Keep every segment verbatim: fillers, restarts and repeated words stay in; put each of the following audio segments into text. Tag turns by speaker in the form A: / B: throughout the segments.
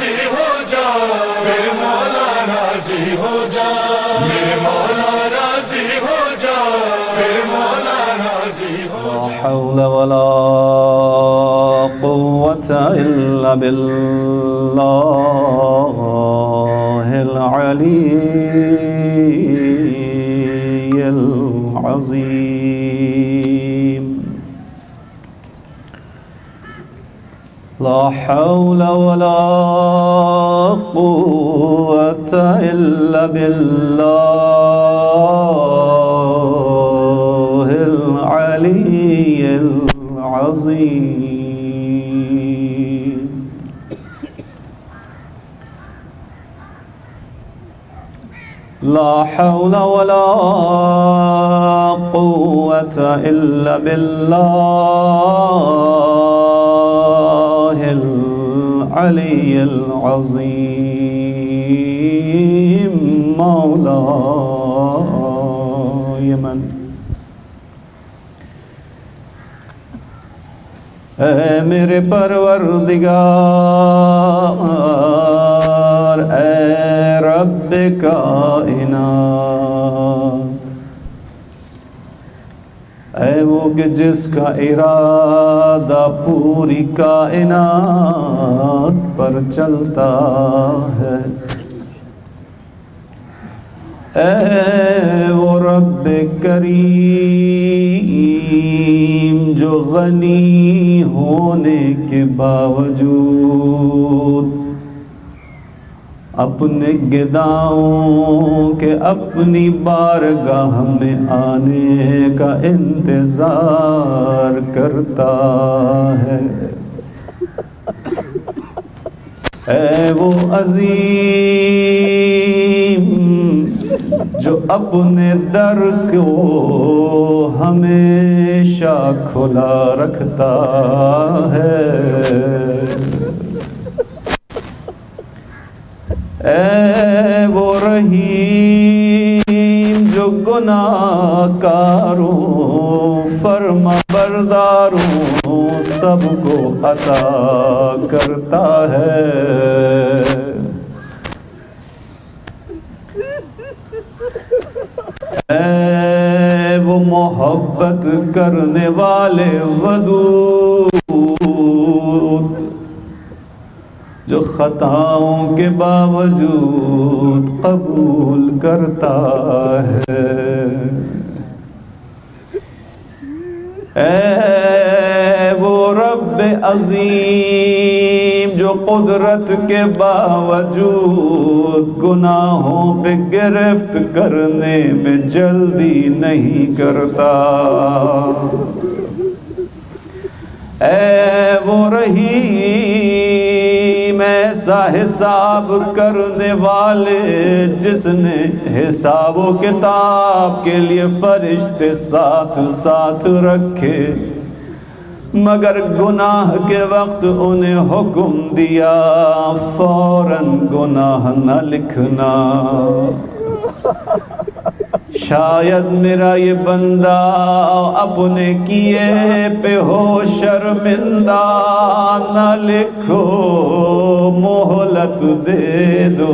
A: راضی ہو جا، میرے مولا راضی ہو جا، میرے مولا راضی ہو جا، میرے مولا راضی ہو جا.
B: لا حول ولا قوة إلا بالله العلي العظيم. لا حول ولا قوة إلا بالله العلي العظيم. لا حول ولا قوة إلا بالله العلي العظيم. مولاي من اے میرے پروردگار، اے رب کائنات، اے وہ کہ جس کا ارادہ پوری کائنات پر چلتا ہے، اے وہ رب کریم جو غنی ہونے کے باوجود اپنے گداؤں کے اپنی بارگاہ میں آنے کا انتظار کرتا ہے، اے وہ عظیم جو اپنے در کو ہمیشہ کھلا رکھتا ہے، اے وہ رحیم جو گناہ کاروں فرما برداروں سب کو عطا کرتا ہے، اے وہ محبت کرنے والے ودود جو خطاؤں کے باوجود قبول کرتا ہے، اے وہ رب عظیم جو قدرت کے باوجود گناہوں پہ گرفت کرنے میں جلدی نہیں کرتا، اے وہ رحیم ایسا حساب کرنے والے جس نے حساب و کتاب کے لیے فرشتے ساتھ ساتھ رکھے، مگر گناہ کے وقت انہیں حکم دیا فوراً گناہ نہ لکھنا، شاید میرا یہ بندہ اپنے کیے پہ ہو شرمندہ، نہ لکھو مہلت دے دو،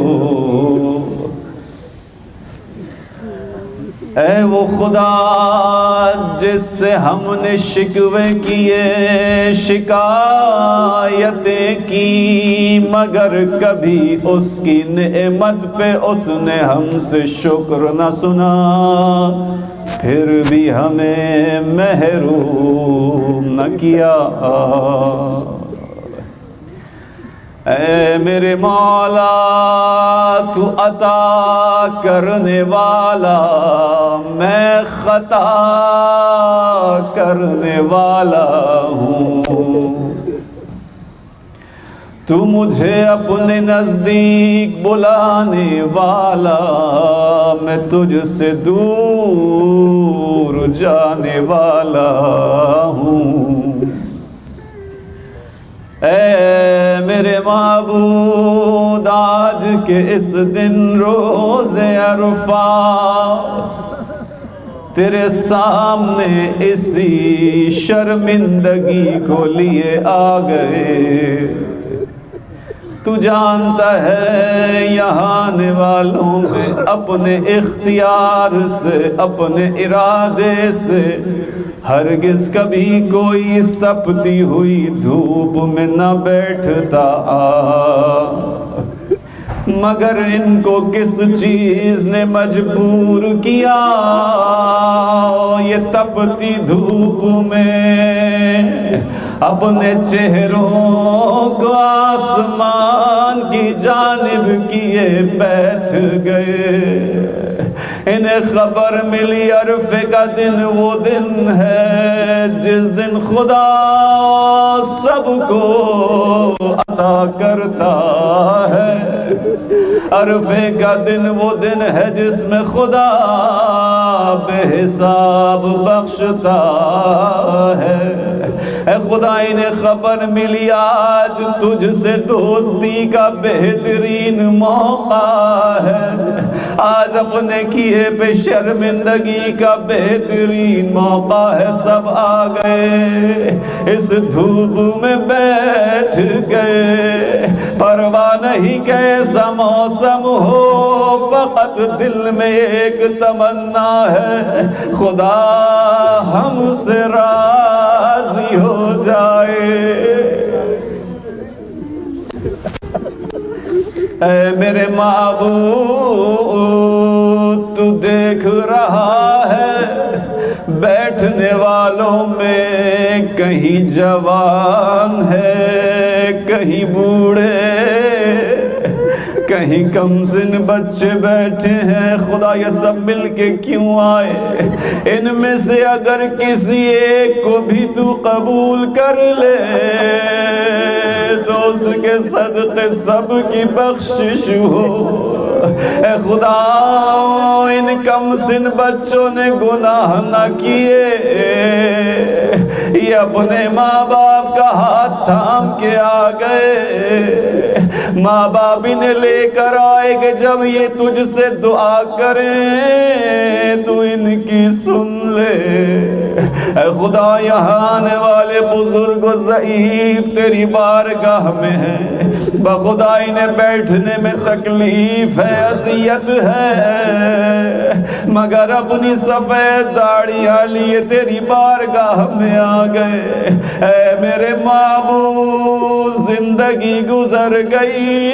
B: اے وہ خدا جس سے ہم نے شکوے کیے شکایتیں کی، مگر کبھی اس کی نعمت پہ اس نے ہم سے شکر نہ سنا، پھر بھی ہمیں محروم نہ کیا، اے میرے مولا تو عطا کرنے والا، میں خطا کرنے والا ہوں، تو مجھے اپنے نزدیک بلانے والا، میں تجھ سے دور جانے والا ہوں، اے میرے معبود آج کے اس دن روز عرفہ تیرے سامنے اسی شرمندگی کو لیے آ گئے، تو جانتا ہے یہاں آنے والوں میں اپنے اختیار سے اپنے ارادے سے ہرگز کبھی کوئی اس تپتی ہوئی دھوپ میں نہ بیٹھتا مگر ان کو کس چیز نے مجبور کیا یہ تپتی دھوپ میں اپنے چہروں کو آسمان کی جانب کیے بیٹھ گئے انہیں خبر ملی عرفے کا دن وہ دن ہے جس دن خدا سب کو عطا کرتا ہے عرفے کا دن وہ دن ہے جس میں خدا بے حساب بخشتا ہے اے خدا انہیں خبر ملی آج تجھ سے دوستی کا بہترین موقع ہے آج اپنے کیے پہ شرمندگی کا بہترین موقع ہے سب آ گئے اس دھوپ میں بیٹھ گئے پرواہ نہیں کیسا موسم ہو فقط دل میں ایک تمنا ہے خدا ہم سے راضی ہو جائے اے میرے معبود تو دیکھ رہا ہے بیٹھنے والوں میں کہیں جوان ہے کہیں بوڑھے کہیں کم سن بچے بیٹھے ہیں خدا یہ سب مل کے کیوں آئے ان میں سے اگر کسی ایک کو بھی تو قبول کر لے تو اس کے صدقے سب کی بخشش ہو اے خدا ان کم سن بچوں نے گناہ نہ کیے یہ اپنے ماں باپ کا ہاتھ تھام کے آ گئے ماں باپ انہیں لے کر آئے کہ جب یہ تجھ سے دعا کریں تو ان کی سن لے اے خدا یہاں آنے والے بزرگ و ضعیف تیری بارگاہ میں ہیں بخدا انہیں بیٹھنے میں تکلیف ہے اذیت ہے مگر اپنی سفید داڑیاں لیے تیری بارگاہ میں آ گئے اے میرے معبود زندگی گزر گئی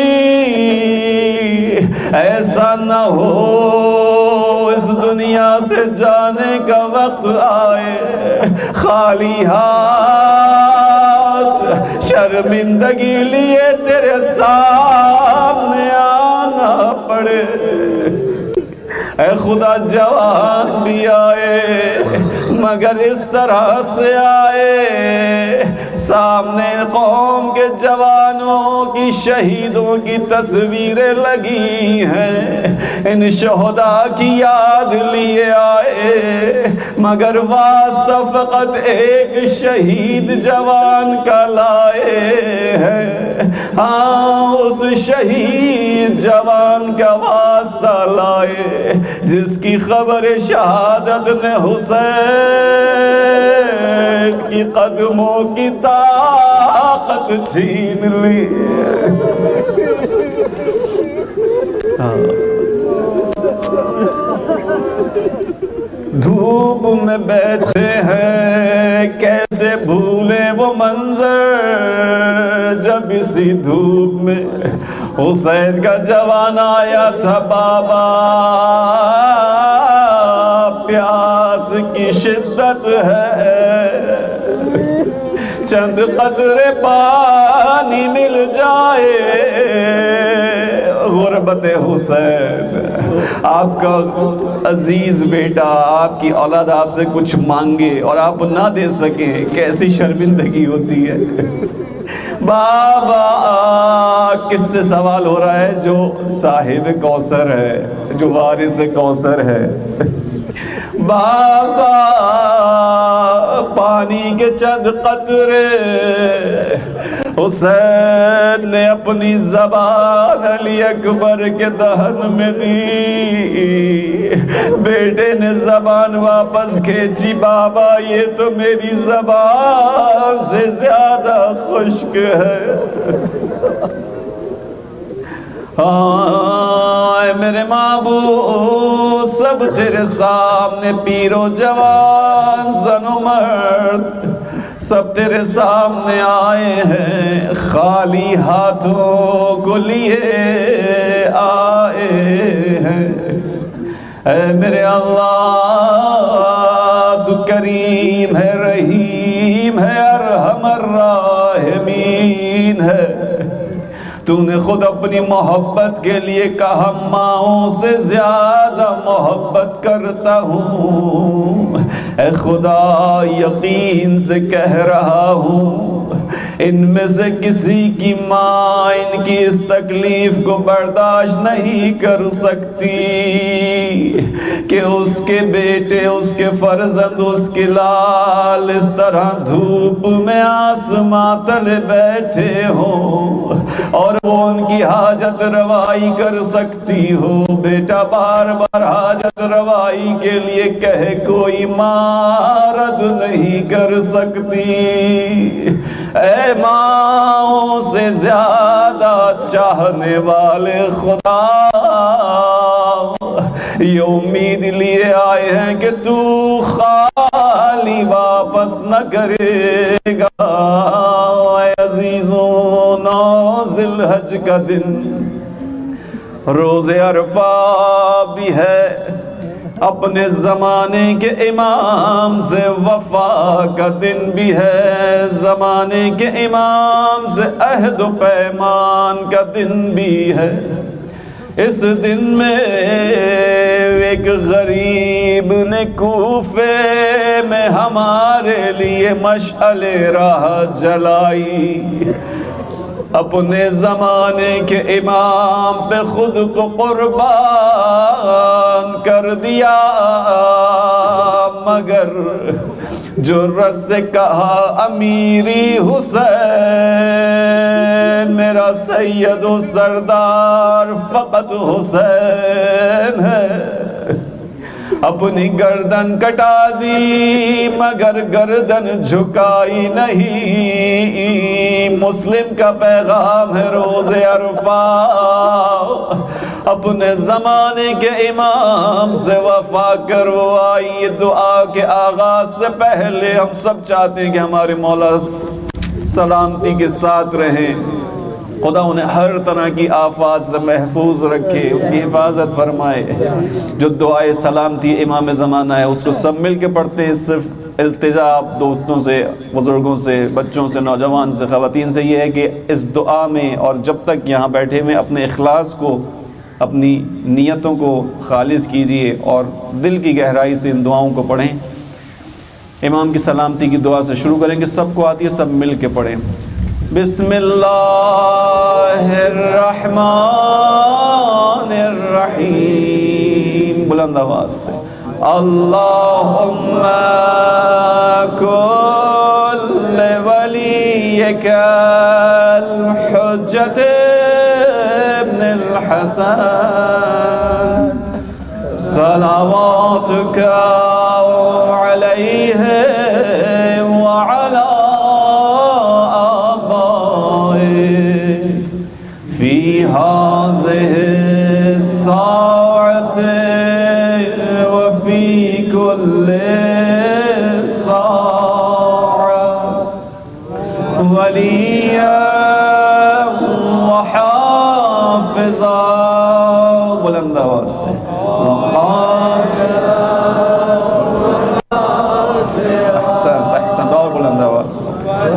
B: ایسا نہ ہو اس دنیا سے جانے کا وقت آئے خالی ہاتھ شرمندگی لیے تیرے سامنے آنا پڑے اے خدا جوان بھی آئے مگر اس طرح سے آئے سامنے قوم کے جوانوں کی شہیدوں کی تصویریں لگی ہیں ان شہداء کی یاد لیے آئے مگر واسطہ فقط ایک شہید جوان کا لائے ہیں ہاں اس شہید جوان کا واسطہ لائے جس کی خبر شہادت نے حسین کی قدموں کی طاقت چھین لی دھوپ میں بیٹھے ہیں کیسے بھولے وہ منظر جب اسی دھوپ میں حسین کا جوان آیا تھا بابا پیاس کی شدت ہے چند قطرے پانی مل جائے غربت حسین آپ کا عزیز بیٹا آپ کی اولاد آپ سے کچھ مانگے اور آپ نہ دے سکیں کیسی شرمندگی ہوتی ہے بابا کس سے سوال ہو رہا ہے جو صاحب کوثر ہے جو وارث کوثر ہے بابا پانی کے چند قطرے حسین نے اپنی زبان علی اکبر کے دہن میں دی بیٹے نے زبان واپس کھینچی بابا یہ تو میری زبان سے زیادہ خشک ہے آئے میرے معبود سب تیرے سامنے، پیر و جوان زن و مرد سب تیرے سامنے آئے ہیں، خالی ہاتھوں کو لیے آئے ہیں۔ اے میرے اللہ تو کریم ہے، رحیم ہے، ارحم الراحمین ہے۔ تو نے خود اپنی محبت کے لیے کہا ماؤں سے زیادہ محبت کرتا ہوں۔ اے خدا یقین سے کہہ رہا ہوں ان میں سے کسی کی ماں ان کی اس تکلیف کو برداشت نہیں کر سکتی کہ اس کے بیٹے، اس کے فرزند، اس کے لال اس طرح دھوپ میں آسماں تلے بیٹھے ہوں اور وہ ان کی حاجت روائی کر سکتی ہو۔ بیٹا بار بار حاجت روائی کے لیے کہے کوئی ماں رد نہیں کر سکتی۔ اے ماں سے زیادہ چاہنے والے خدا، یہ امید لیے آئے ہیں کہ تو خالی واپس نہ کرے گا۔ اے عزیزوں، نو ذی الحج کا دن روز عرفہ بھی ہے، اپنے زمانے کے امام سے وفا کا دن بھی ہے، زمانے کے امام سے عہد و پیمان کا دن بھی ہے۔ اس دن میں ایک غریب نے کوفے میں ہمارے لیے مشعل راہ جلائی، اپنے زمانے کے امام پہ خود کو قربان کر دیا، مگر جرأت سے کہا امیری حسین، میرا سید و سردار فقط حسین ہے۔ اپنی گردن کٹا دی مگر گردن جھکائی نہیں۔ مسلم کا پیغام ہے روز عرفہ، اپنے زمانے کے امام سے وفا کرو۔ آئیے دعا کے آغاز سے پہلے ہم سب چاہتے ہیں کہ ہمارے مولا سلامتی کے ساتھ رہیں، خدا انہیں ہر طرح کی آفات سے محفوظ رکھے، ان کی حفاظت فرمائے۔ جو دعائے سلامتی امام زمانہ ہے اس کو سب مل کے پڑھتے ہیں، صرف التجا آپ دوستوں سے، بزرگوں سے، بچوں سے، نوجوان سے، خواتین سے یہ ہے کہ اس دعا میں اور جب تک یہاں بیٹھے ہوئے اپنے اخلاص کو، اپنی نیتوں کو خالص کیجئے اور دل کی گہرائی سے ان دعاؤں کو پڑھیں۔ امام کی سلامتی کی دعا سے شروع کریں گے، سب کو آتی ہے، سب مل کے پڑھیں۔ بسم اللہ الرحمن الرحیم، بلند آواز سے۔ اللہم کل ولیک الحجت ابن الحسن صلواتک علیہ وعلا في هذه الساعة وفي كل ساعة وليا وحافظا، بلند آواز سے، احسن احسن، اور بلند آواز سے،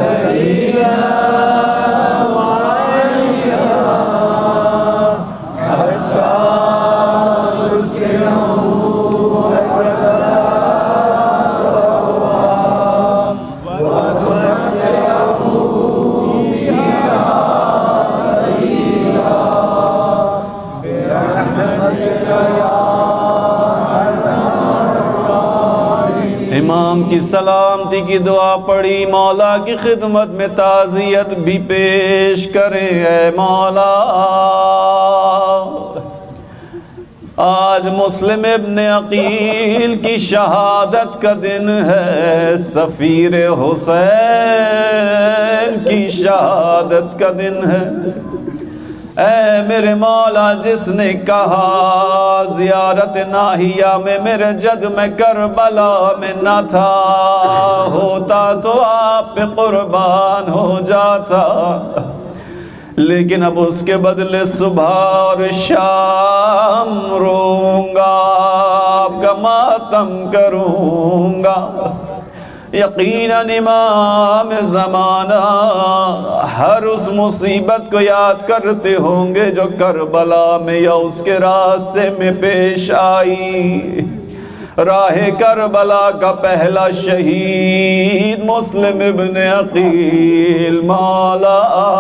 B: امام کی سلامتی کی دعا پڑھی، مولا کی خدمت میں تعزیت بھی پیش کرے۔ اے مولا، آج مسلم ابن عقیل کی شہادت کا دن ہے، سفیر حسین کی شہادت کا دن ہے۔ ऐ मेरे मौला जिसने कहा ज़ियारत नाहिया में मेरे जद में करबला में न था, होता तो आप पे कुर्बान हो जाता, लेकिन अब उसके बदले सुबह और शाम रोऊंगा, आपका मातम करूंगा। यकीनन इमाम ज़माना हर उस मुसीबत को याद करते होंगे जो करबला में या उसके रास्ते में पेश आई। राहे करबला का पहला शहीद मुस्लिम इब्न अकील मौला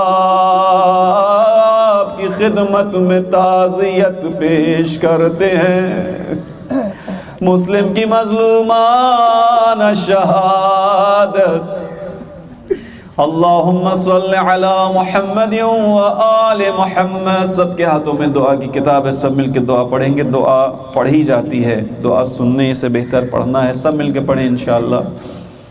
B: आपकी खिदमत में ताज़ियत पेश करते हैं। मुस्लिम की मज़लूमाना शहादत। अल्लाहुम्मा सल्लि अला मुहम्मद व आले मुहम्मद। सबके हाथों में दुआ की किताब है, सब मिल के दुआ पढ़ेंगे। दुआ पढ़ी जाती है, दुआ सुनने से बेहतर पढ़ना है। सब मिल के पढ़ें इंशाअल्लाह।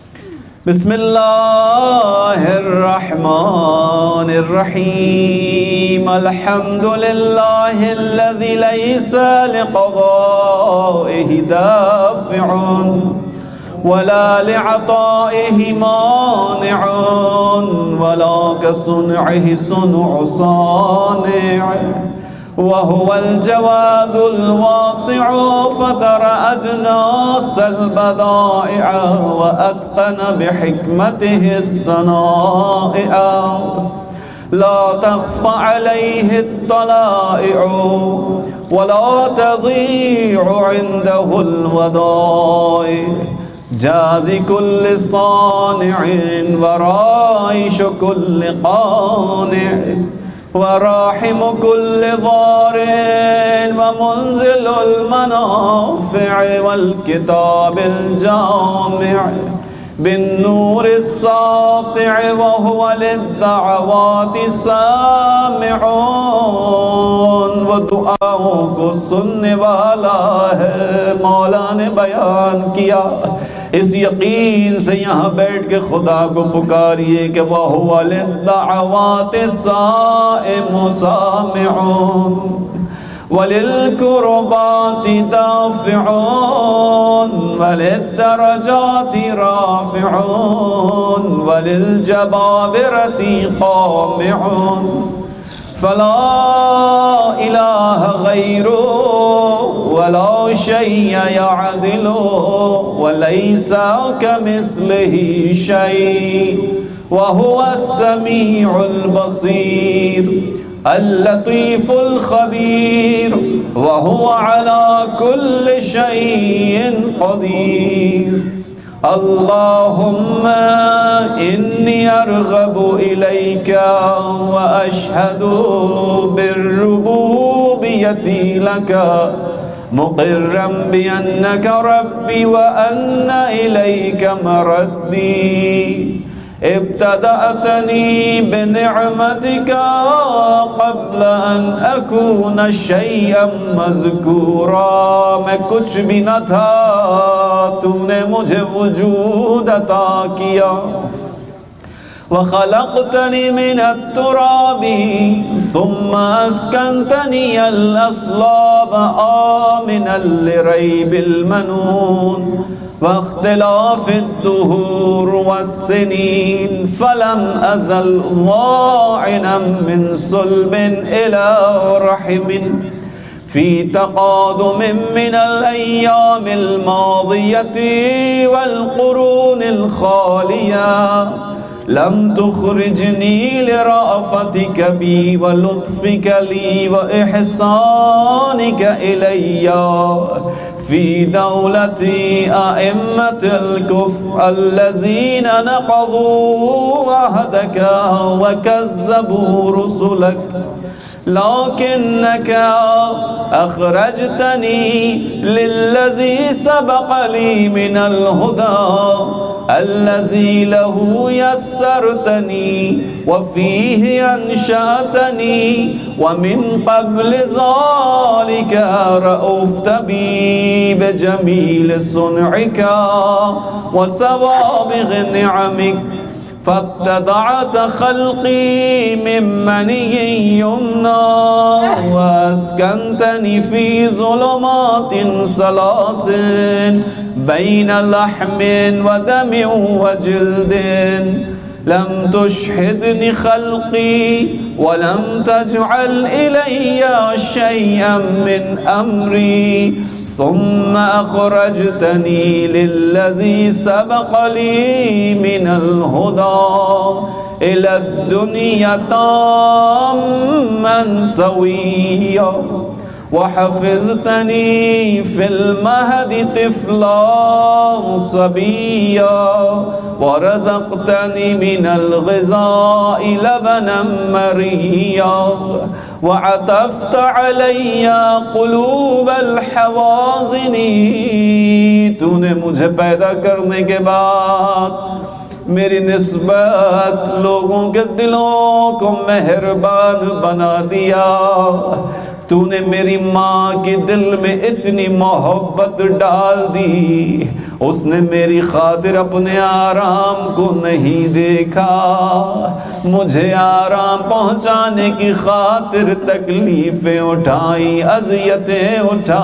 B: बिस्मिल्लाहिर्रहमानिर्रहीम। अल्हम्दुलिल्लाहिल्लज़ी लैसा लिक़ज़ाइहि दाफ़िउन वला लिअताइहि मानिउन वला कसुनइहि सुनुअ सानिअ वहुवल जवादुल वासिउ फतर अजनासल बदाइअ व अत्क़न बिहिकमतिहि सनाइअ ला तख़फ़ा अलैहि अत्तलाइउ वला तज़ीअु इंदहुल वदाइ जाज़ी कुल्लि सानिइन व राइशु कुल्लि क़ानिइन व राहिमु कुल्लि ज़ारिन व मुंज़िलुल मनाफ़िअ वल किताबिल जामिअ बिन्नूरिस सातिअ व हुवा लिद्दअवाति सामिऊन। वो दुआओं को सुनने वाला है। मौला ने बयान किया, इस यकीन से यहाँ बैठ के खुदा को पुकारिए कि वह हुवा लिद्दअवाति सामिऊन वलिल कुर्बाति दाफ़िऊन वलिद्दरजाति राफ़िऊन वलिल जबाबिरति क़ामिऊन फला इलाहा गैरुहु वला शय्य यअदिलु वलैसा कमिस्लिहि शय'उन वहुवस समीउल बसीर अल-लतीफ़ुल ख़बीर वहुवा अला कुल्लि शय'इन क़दीर। अल्लाहुम्मा इन्नी अर्ग़बु इलैका व अशहदु बिर्रुबूबियति लका मुक़िर्रन बिअन्नका रब्बी व अन्ना इलैका मरद्दी। इब्तदअतनी बिनिअमतिका क़ब्ल अन अकून शय'अन मज़कूरा। मैं कुछ भी न था, तूने मुझे वजूद अता किया। व ख़लक़तनी मिनत-तुराबी सुम्मा अस्कन्तनी अल-अस्लाब आमिनन लिरैबिल मनून वख्तिलाफ़िद्दुहूर वस्सिनीन फलम अज़ल ज़ाइनन मिन सुल्बिन इला रहिमिन फ़ी तक़ादुमिन मिनल अय्यामिल माज़ियति वल क़ुरूनिल ख़ालिया लम तुख़रिजनी लिरअफ़तिका बी व लुत्फ़िका ली व इहसानिका इलैया फ़ी दौलती अइम्मतिल कुफ़्र अल्लज़ीना नक़ज़ू अहदका व कज़्ज़बू रुसुलक लाकिन्नका अख़रजतनी लिल्लज़ी सबक़ ली मिनल हुदा अल्लज़ी लहू यस्सरतनी व फ़ीहि अंशअतनी व मिन क़ब्ल ज़ालिका रअफ़्त बी बिजमील सुनइका व सवाबिग़ निअमिक فابتدعت خلقي من مني يمنى وأسكنتني في ظلمات ثلاث بين لحم ودم وجلد لم تشهدني خلقي ولم تجعل إلي شيئا من أمري ثم أخرجتني للذي سبق لي من الهدى إلى الدنيا تاما سويا وحفظتني في المهد طفلا صبيا ورزقتني من الغذاء لبنا مريا وعطفت علي قلوب الحوازن. تو نے مجھے پیدا کرنے کے بعد میری نسبت لوگوں کے دلوں کو مہربان بنا دیا. تو نے میری ماں کے دل میں اتنی محبت ڈال دی، اس نے میری خاطر اپنے آرام کو نہیں دیکھا، مجھے آرام پہنچانے کی خاطر تکلیفیں اٹھائیں، اذیتیں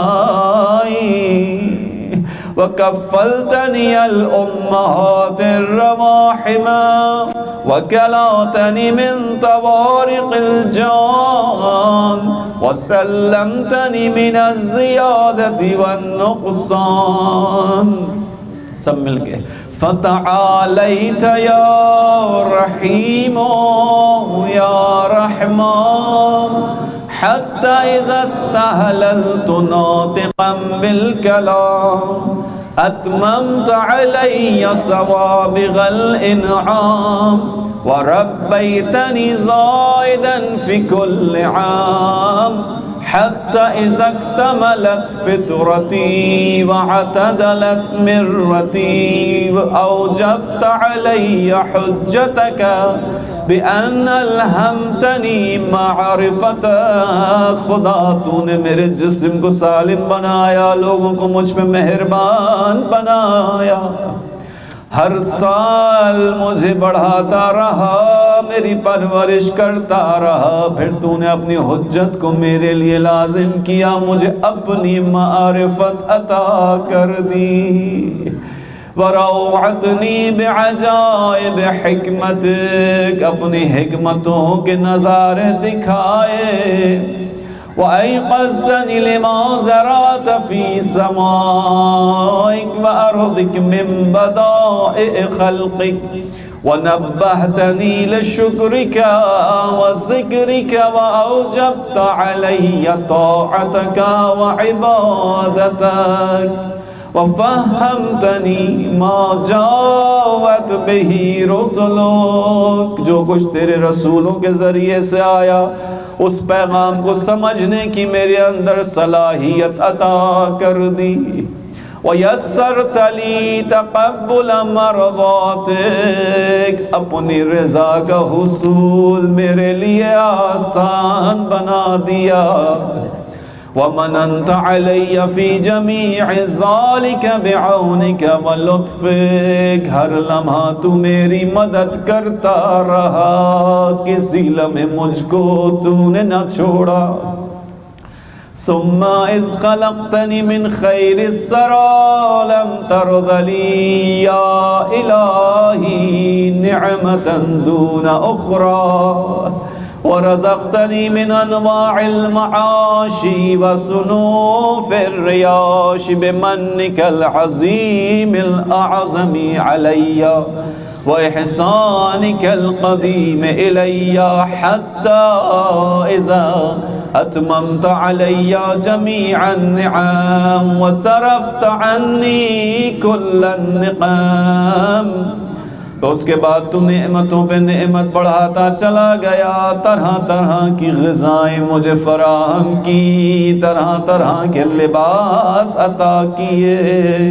B: اٹھائیں. وَكَفَّلْتَنِيَ الْأُمَّهَاتِ الرَّوَاحِمَ وَكَلَوْتَنِي مِنْ طَوَارِقِ الْجَانِ وَسَلَّمْتَنِي مِنَ الزِّيَادَةِ وَالنُّقْصَانِ. سب مل کے فَتَعَالَيْتَ يَا رَحِيمُ يَا رَحْمَانُ حتى إذا استهللت ناطقا بالكلام أتممت علي صوابغ الإنعام وربيتني زائدا في كل عام حتى إذا اكتملت فطرتي واعتدلت مرتي وأوجبت علي حجتك بأن ألهمتني معرفت. خدا تو نے میرے جسم کو سالم بنایا، لوگوں کو مجھ پہ مہربان بنایا، ہر سال مجھے بڑھاتا رہا، میری پرورش کرتا رہا، پھر تو نے اپنی حجت کو میرے لیے لازم کیا، مجھے اپنی معرفت عطا کر دی. وَرَوْعَتْنِي بِعَجَائِبِ حِكْمَتِكَ اپنی حکمتوں کے نظارے دکھائے. وَأَيْقَظْتَنِي لِمَا زَرَعْتَ فِي سَمَائِكَ وَأَرْضِكَ مِنْ بَدَائِعِ خَلْقِكَ وَنَبَّهْتَنِي لِشُكْرِكَ وَذِكْرِكَ وَأَوْجَبْتَ عَلَيَّ طَاعَتَكَ وَعِبَادَتَكَ وَفَهَّمْتَنِي مَا جَاءَتْ بِهِ رُسُلُكَ جو کچھ تیرے رسولوں کے ذریعے سے آیا اس پیغام کو سمجھنے کی میرے اندر صلاحیت عطا کر دی. وَيَسَّرْتَ لِي تَقَبُّلَ مَرْضَاتِكَ اپنی رضا کا حصول میرے لیے آسان بنا دیا. وَمَنَنْتَ عَلَيَّ فِي جَمِيعِ ذَلِكَ بِعَوْنِكَ وَلُطْفِكَ ہر لمحہ تو میری مدد کرتا رہا، کسی لمحے مجھ کو تو نے نہ چھوڑا. ثُمَّ إِذْ خَلَقْتَنِي مِنْ خَيْرِ السَّرَى لَمْ تَرْضَ لِي يَا إِلَٰهِي نِعْمَةً دُونَ أُخْرَى ورزقتني من أنواع المعاش وصنوف الرياش بمنك العظيم الأعظم علي وإحسانك القديم إلي حتى إذا أتممت علي جميع النعم وصرفت عني كل النقام. تو اس کے بعد تو نعمتوں پہ نعمت بڑھاتا چلا گیا، طرح طرح کی غذائیں مجھے فراہم کی، طرح طرح کے لباس عطا کیے،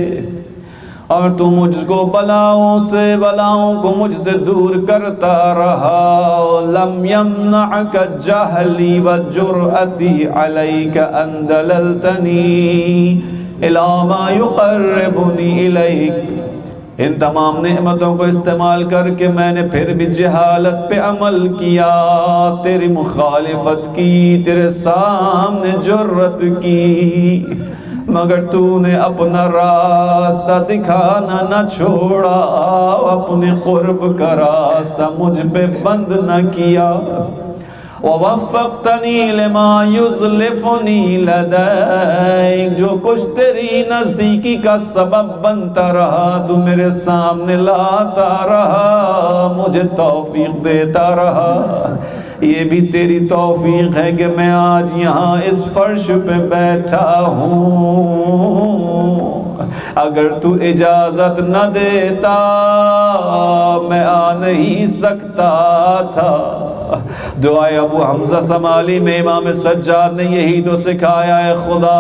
B: اور تو مجھ کو بلاؤں سے بلاؤں کو مجھ سے دور کرتا رہا. لم يمنعك جهلي وجرأتي عليك أن دللتني إلى ما يقربني إليك ان تمام نعمتوں کو استعمال کر کے میں نے پھر بھی جہالت پہ عمل کیا، تیری مخالفت کی، تیرے سامنے جرت کی، مگر تو نے اپنا راستہ دکھانا نہ چھوڑا، اپنے قرب کا راستہ مجھ پہ بند نہ کیا۔ وَوَفَّقْتَنِي لِمَا يُزْلِفُنِي لَدَيْكَ، جو کچھ تیری نزدیکی کا سبب بنتا رہا تو میرے سامنے لاتا رہا، مجھے توفیق دیتا رہا۔ یہ بھی تیری توفیق ہے کہ میں آج یہاں اس فرش پہ بیٹھا ہوں، اگر تو اجازت نہ دیتا میں آ نہیں سکتا تھا۔ دعائے ابو حمزہ سمالی میں امام سجاد نے یہی تو سکھایا ہے، خدا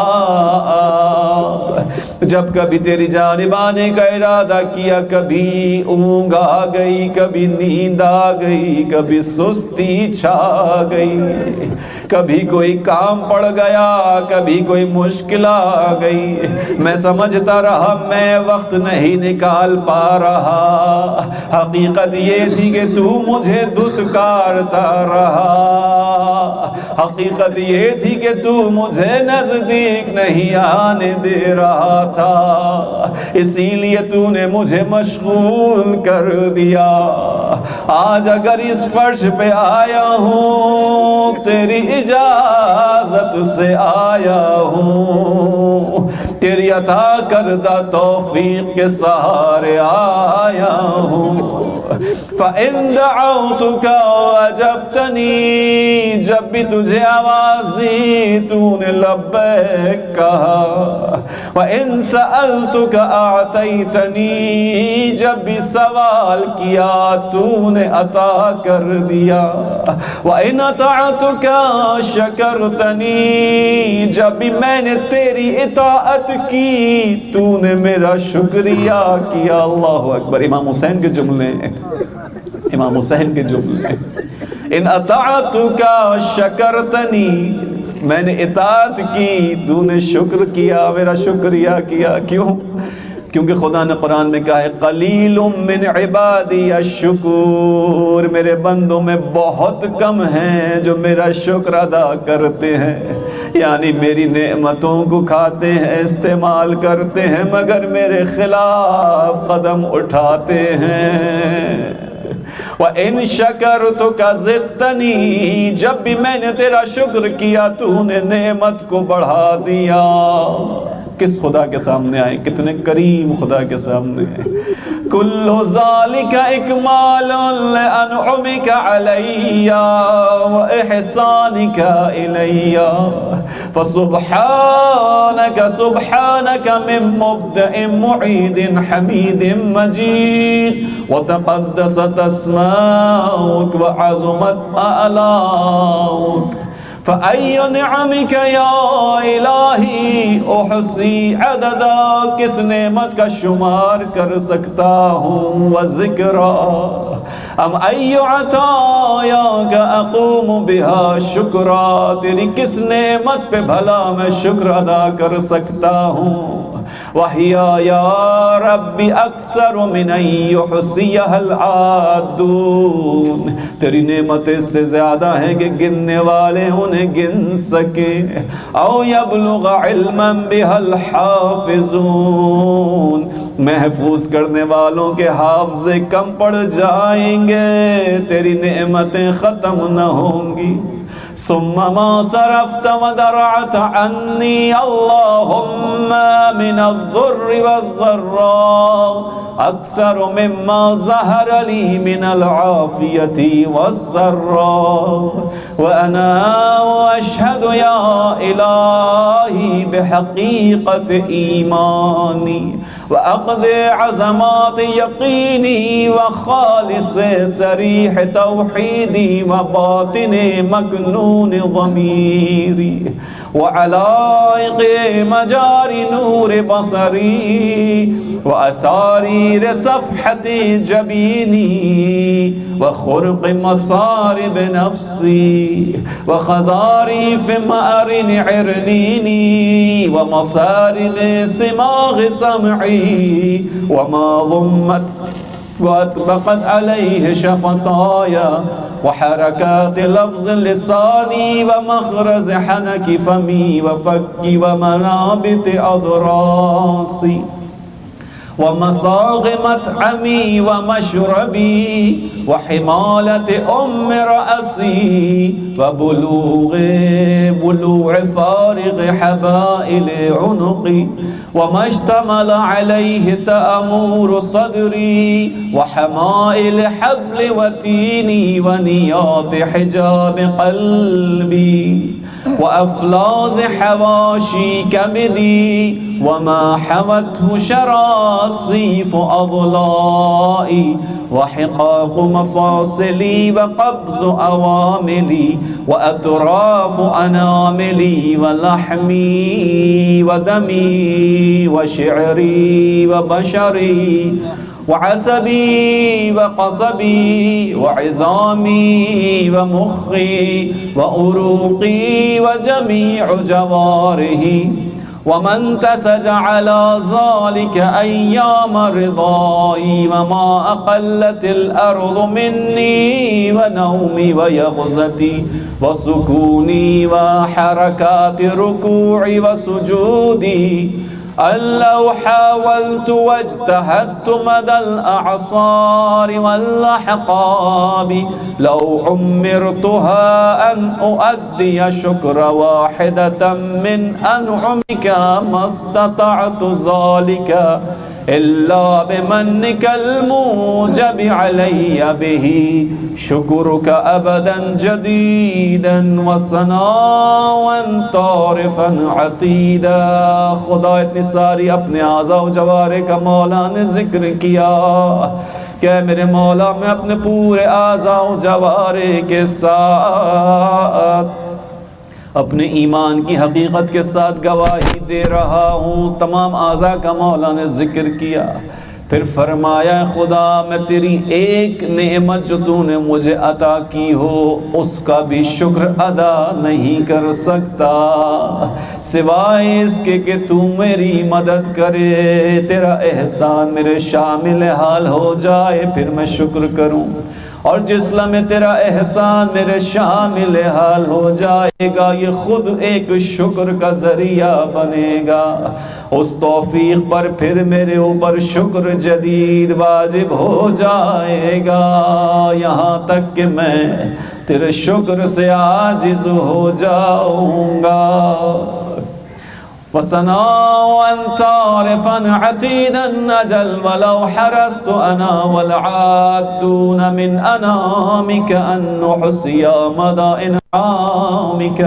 B: جب کبھی تیری جانب آنے کا ارادہ کیا، کبھی اونگ آ گئی، کبھی نیند آ گئی، کبھی سستی چھا گئی، کبھی کوئی کام پڑ گیا، کبھی کوئی مشکل آ گئی، میں سمجھتا رہا میں وقت نہیں نکال پا رہا، حقیقت یہ تھی کہ تو مجھے دھتکارتا رہا، حقیقت یہ تھی کہ تو مجھے نزدیک نہیں آنے دے رہا تھا، اسی لیے تو نے مجھے مشغول کر دیا۔ آج اگر اس فرش پہ آیا ہوں تیری اجازت سے آیا ہوں، تیری عطا کردہ توفیق کے سہارے آیا ہوں۔ فَإِن دَعَوْتُكَ وَأَجَبْتَنِي، جب بھی تجھے آواز دی تو نے لبیک کہا۔ وَإِن سَأَلْتُكَ أَعْطَيْتَنِي، جب بھی سوال کیا تو نے عطا کر دیا۔ وَإِنْ أَطَعْتُكَ شَكَرْتَنِي، جب بھی میں نے تیری اطاعت کی تو نے میرا شکریہ کیا۔ اللہ اکبر، امام حسین کے جملے ہیں، امام حسین کے جملے۔ ان اطاعتک شکرتنی، میں نے اطاعت کی تو نے شکر کیا، میرا شکریہ کیا۔ کیوں؟ کیونکہ خدا نے قرآن میں کہا ہے قلیل من عبادی الشکور، میرے بندوں میں بہت کم ہیں جو میرا شکر ادا کرتے ہیں، یعنی میری نعمتوں کو کھاتے ہیں، استعمال کرتے ہیں، مگر میرے خلاف قدم اٹھاتے ہیں۔ وَإِن شَكَرْتُكَ زِدْتَنِي، جب بھی میں نے تیرا شکر کیا تو نے نعمت کو بڑھا دیا۔ کس خدا کے سامنے آئے، کتنے کریم خدا کے سامنے آئے۔ کل ذالک اکمال لانعمک علی واحسانک الی، فسبحانک سبحانک من مبدأ معید حمید مجید، وتقدست اسماؤک وعظمت اعلاؤک، فَأَيُّ نِعَمِكَ يَا إِلَٰهِ أُحْصِي عَدَدًا، کس نعمت کا شمار کر سکتا ہوں، وَذِكْرًا أَمْ أَيُّ عَطَایَاكَ أَقُومُ بِهَا شُکرًا، تیری کس نعمت پہ بھلا میں شکر ادا کر سکتا ہوں۔ وَهِيَ يَا رَبِّ أَكْثَرُ مِنْ أَنْ يُحْصِيَهَا الْعَادُونَ، تیری نعمت اس سے زیادہ ہے کہ گننے والے انہیں گن سکے۔ او یبلغ علما بها الحافظون، محفوظ کرنے والوں کے حافظے کم پڑ جائیں گے، تیری نعمتیں ختم نہ ہوں گی۔ ثم ما صرفت ودرعت عني اللهم من الضر والضراء أكثر مما ظهر لي من العافية والسراء، وأنا أشهد يا إلهي بحقيقة إيماني وعقد عظمات يقيني وخالص صريح توحيدي وباطن مكنون ضميري وعلائق مجاري نور بصري وأسارير صفحة جبيني وخرق مصارب نفسي وخزاريف مأرن عرنيني ومصارم سماغ سمعي وما ضمت وأطبقت عليه شفتايا وحركات لفظ لساني ومخرز حنك فمي وفكي ومنابت أضراسي ومصاغ مطعمي ومشربي وحمالة أم رأسي وبلوغ بلوع فارغ حبائل عنقي وما اشتمل عليه تأمور صدري وحمائل حبل وتيني ونياط حجاب قلبي وأفلاز حواشي كبدي وما حوته شراصيف أضلائي وحقاق مفاصلي وقبض أواملي وأطراف أناملي ولحمي ودمي وشعري وبشري وعصبي وقصبي وعظامي ومخي وأروقي وجميع جوارحي وما انتسج على ذلك أيام رضاي وما أقلت الأرض مني ونومي ويقظتي وسكوني وحركات ركوعي وسجودي أن لو حاولت واجتهدت مدى الأعصار والأحقاب لو عمرتها أن أؤدي شكر واحدة من أنعمك ما استطعت ذلك إلا بمنك الموجب علي به شكرك أبدا جديدا وثناء طارفا عتيدا. खुदा इतनी सारी अपने आज़ा व जवारे का मौला ने जिक्र किया कि मेरे मौला मैं अपने पूरे आज़ा व जवारे के साथ अपने ईमान की हकीकत के साथ गवाही दे रहा हूँ। तमाम आज़ा का मौला ने जिक्र किया, फिर फरमाया खुदा मैं तेरी एक नेमत जो तूने मुझे अता की हो उसका भी शुक्र अदा नहीं कर सकता सिवाय इसके कि तू मेरी मदद करे, तेरा एहसान मेरे शामिल हाल हो जाए फिर मैं शुक्र करूं। और जिस लम्हे तेरा एहसान मेरे शामिल हाल हो जाएगा ये खुद एक शुक्र का जरिया बनेगा। उस तौफीक पर फिर मेरे ऊपर शुक्र जदीद वाजिब हो जाएगा, यहाँ तक कि मैं तेरे शुक्र से आजिज हो जाऊंगा। वसनाअन तारिफन अतीदन अजल वलौ हरस्त अना वलआदून मिन अनामिक अन नुहसिया मदा इनआमिक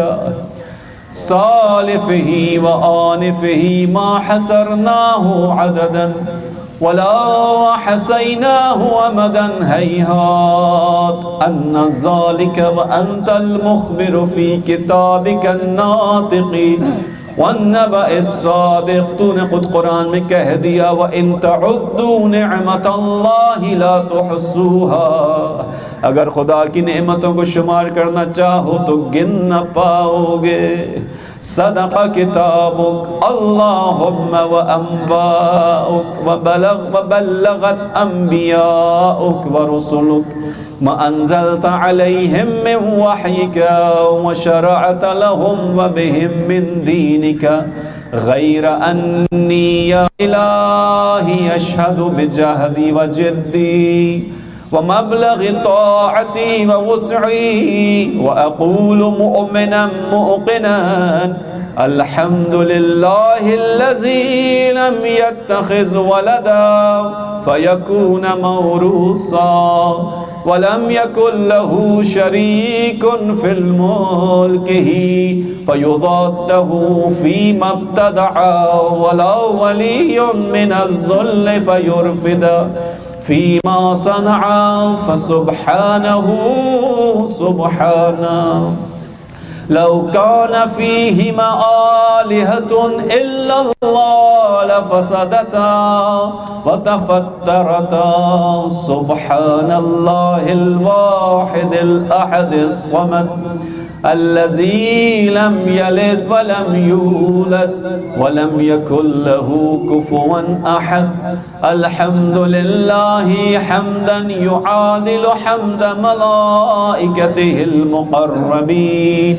B: सालिफही व आनिफही मा हसरनाहु अददन वला हसैनाहु अमदन हैहात अन्न ज़ालिक व अंतल मुखबिर फी किताबिक अन्नातिक़ी वन्नबअ सादिक़। तूने खुद कुरान में कह दिया व इन तउद्दू निअमतल्लाहि ला तुहसूहा, अगर खुदा की नेमतों को शुमार करना चाहो तो गिन न पाओगे। सदक़ किताबुक अल्लाहुम्मा व अंबाउक व बलग व बल्लगत अंबियाउक व रुसुलुक मा अंज़लत अलैहिम मिन वहयिका व शरअत लहुम व बिहिम मिन दीनिका गैर अन्नी या इलाही अशहदु बिजहदी व जिद्दी व मबलग़ि ताअती व वुस्ई व अक़ूलु मुअमिनन मुक़िनन अल्हम्दुलिल्लाहिल्लज़ी लम यत्तख़िज़ वलदा फ़यकून मौरूसा वलम यकुन लहू शरीकुन फिल मुल्किही फ़युज़द्दहु फ़ीमा इब्तदअ वला वलियुन मिनज़्ज़ुल्ल फ़युरफ़िदा फ़ीमा सनअ फ़सुब्हानहु सुब्हाना। لو كان فيهما آلهة إلا الله لفسدتا وتفترتا سبحان الله الواحد الأحد الصمد الذي لم يلد ولم يولد ولم يكن له كفوا أحد الحمد لله حمدا يعادل حمد ملائكته المقربين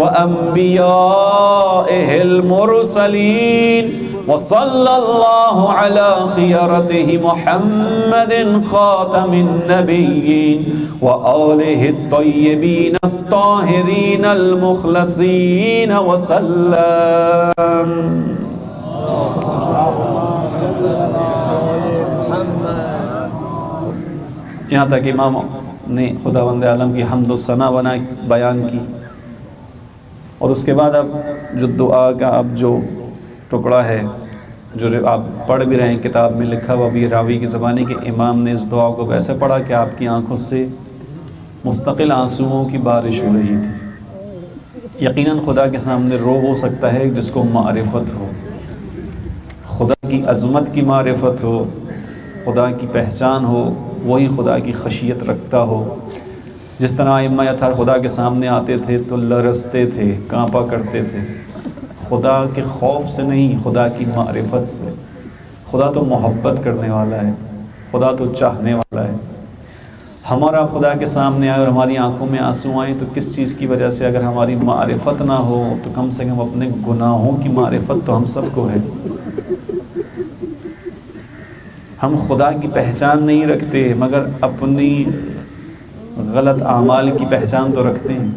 B: وأنبيائه المرسلين وصلى الله على خيرته محمد خاتم النبيين وآله الطيبين الطاهرين المخلصين وسلم. یہاں تک امام نے خداوند عالم کی حمد و ثنا بنا بیان کی، اور اس کے بعد اب جو دعا کا اب جو ٹکڑا ہے جو آپ پڑھ بھی رہے ہیں، کتاب میں لکھا ہوا بھی راوی کی زبانی کہ امام نے اس دعا کو ویسے پڑھا کہ آپ کی آنکھوں سے مستقل آنسوؤں کی بارش ہو رہی تھی۔ یقیناً خدا کے سامنے رو ہو سکتا ہے جس کو معرفت ہو، خدا کی عظمت کی معرفت ہو، خدا کی پہچان ہو، وہی خدا کی خشیت رکھتا ہو۔ جس طرح ائمہ اطہار خدا کے سامنے آتے تھے تو لرزتے تھے، کانپا کرتے تھے، خدا کے خوف سے نہیں، خدا کی معرفت سے۔ خدا تو محبت کرنے والا ہے، خدا تو چاہنے والا ہے۔ ہمارا خدا کے سامنے آئے اور ہماری آنکھوں میں آنسو آئیں تو کس چیز کی وجہ سے؟ اگر ہماری معرفت نہ ہو تو کم سے کم اپنے گناہوں کی معرفت تو ہم سب کو ہے۔ ہم خدا کی پہچان نہیں رکھتے مگر اپنی غلط اعمال کی پہچان تو رکھتے ہیں۔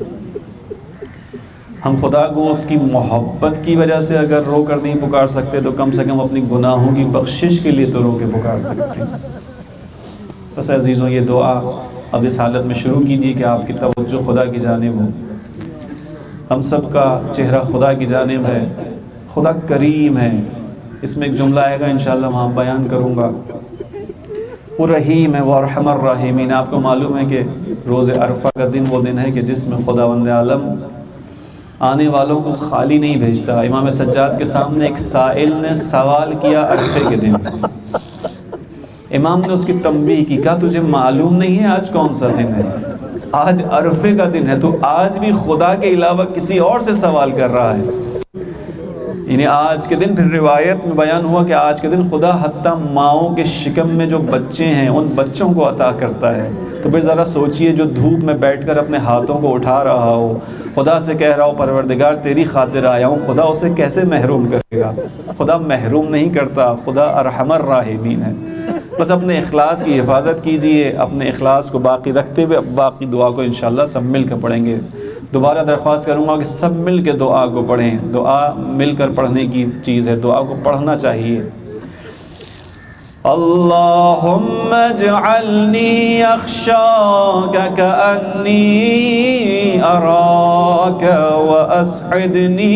B: ہم خدا کو اس کی محبت کی وجہ سے اگر رو کر نہیں پکار سکتے تو کم سے کم اپنی گناہوں کی بخشش کے لیے تو رو کے پکار سکتے ہیں۔ بس عزیزوں، یہ دعا اب اس حالت میں شروع کیجیے کہ آپ کی توجہ خدا کی جانب ہو۔ ہم سب کا چہرہ خدا کی جانب ہے، خدا کریم ہے۔ اس میں ایک جملہ آئے گا انشاءاللہ وہاں بیان کروں گا۔ وہ رحیم ہے، وہ ارحم الراحمین۔ آپ کو معلوم ہے کہ روز عرفہ کا دن وہ دن ہے کہ جس میں خداوند عالم آنے والوں کو خالی نہیں بھیجتا۔ امام سجاد کے سامنے ایک سائل نے سوال کیا عرفے کے دن، امام نے اس کی تنبیہ کی، کہا تجھے معلوم نہیں ہے آج کون سا دن ہے؟ آج عرفے کا دن ہے، تو آج بھی خدا کے علاوہ کسی اور سے سوال کر رہا ہے۔ یعنی آج کے دن پھر روایت میں بیان ہوا کہ آج کے دن خدا حتیٰ ماؤں کے شکم میں جو بچے ہیں ان بچوں کو عطا کرتا ہے۔ تو پھر ذرا سوچئے، جو دھوپ میں بیٹھ کر اپنے ہاتھوں کو اٹھا رہا ہو، خدا سے کہہ رہا ہو پروردگار تیری خاطر آیا ہوں، خدا اسے کیسے محروم کرے گا؟ خدا محروم نہیں کرتا، خدا ارحم الراحمین ہے۔ بس اپنے اخلاص کی حفاظت کیجئے، اپنے اخلاص کو باقی رکھتے ہوئے باقی دعا کو انشاءاللہ سب مل کر پڑھیں گے۔ دوبارہ درخواست کروں گا کہ سب مل کے دعا کو پڑھیں، دعا مل کر پڑھنے کی چیز ہے، دعا کو پڑھنا چاہیے۔ اللہم اجعلنی اخشاک کأنی اراک واسعدنی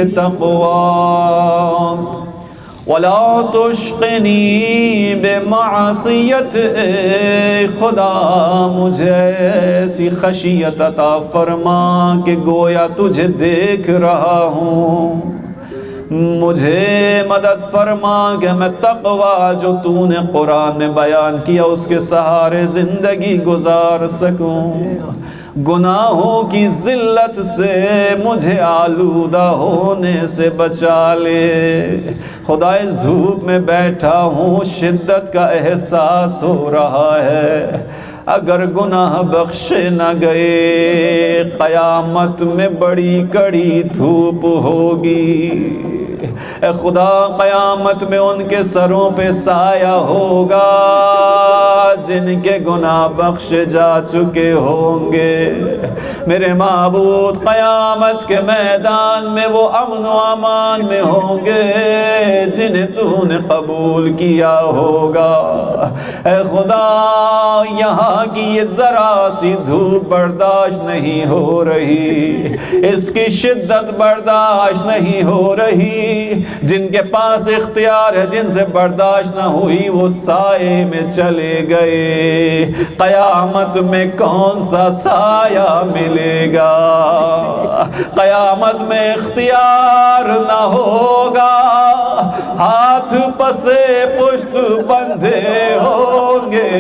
B: بتقواک ولا تشقنی بمعصیت۔ خدا مجھے ایسی خشیت عطا فرما کہ گویا تجھے دیکھ رہا ہوں، مجھے مدد فرما کہ میں تقوی جو تو نے قرآن میں بیان کیا اس کے سہارے زندگی گزار سکوں، گناہوں کی ذلت سے مجھے آلودہ ہونے سے بچا لے۔ خدا اس دھوپ میں بیٹھا ہوں، شدت کا احساس ہو رہا ہے، اگر گناہ بخشے نہ گئے قیامت میں بڑی کڑی دھوپ ہوگی۔ اے خدا قیامت میں ان کے سروں پہ سایہ ہوگا جن کے گناہ بخشے جا چکے ہوں گے۔ میرے معبود قیامت کے میدان میں وہ امن و امان میں ہوں گے جنہیں تو نے قبول کیا ہوگا۔ اے خدا یہاں کی یہ ذرا سی دھوپ برداشت نہیں ہو رہی، اس کی شدت برداشت نہیں ہو رہی، جن کے پاس اختیار ہے جن سے برداشت نہ ہوئی وہ سائے میں چلے گئے۔ قیامت میں کون سا سایہ ملے گا؟ قیامت میں اختیار نہ ہوگا، ہاتھ پسے پشت بندھے ہوں گے۔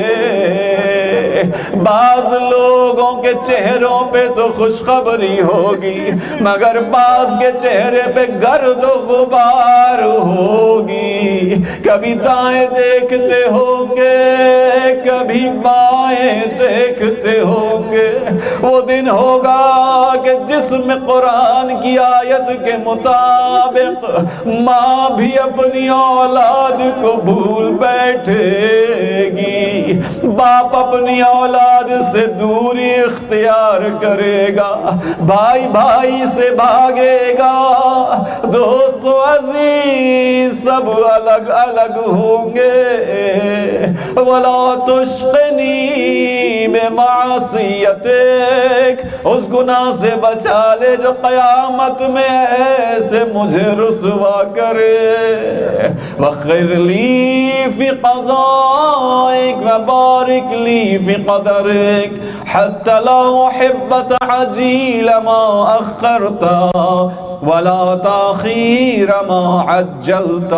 B: بعض لوگوں کے چہروں پہ تو خوشخبری ہوگی، مگر بعض کے چہرے پہ گرد و غبار ہوگی۔ کبھی دائیں دیکھتے ہوں گے، کبھی بائیں دیکھتے ہوں گے۔ وہ دن ہوگا کہ جس میں قرآن کی آیت کے مطابق ماں بھی اپنی اولاد کو بھول بیٹھے گی، باپ اپنی اولاد سے دوری اختیار کرے گا، بھائی بھائی سے بھاگے گا، دوست و عزیز سب الگ الگ ہوں گے۔ وَلَا تُشْقِنِي بِمَعْصِيَتِكَ، اس گناہ سے بچا لے جو قیامت میں ایسے مجھے رسوا کرے۔ وَخِرْ لِي فِي قَضَائِكَ وَبَارِكْ لِي فِي قَدَرِكَ حَتَّى لَا أُحِبَّ تَعْجِيلَ مَا أَخَّرْتَ وَلَا تَأْخِيرَ مَا عَجَّلْتَ۔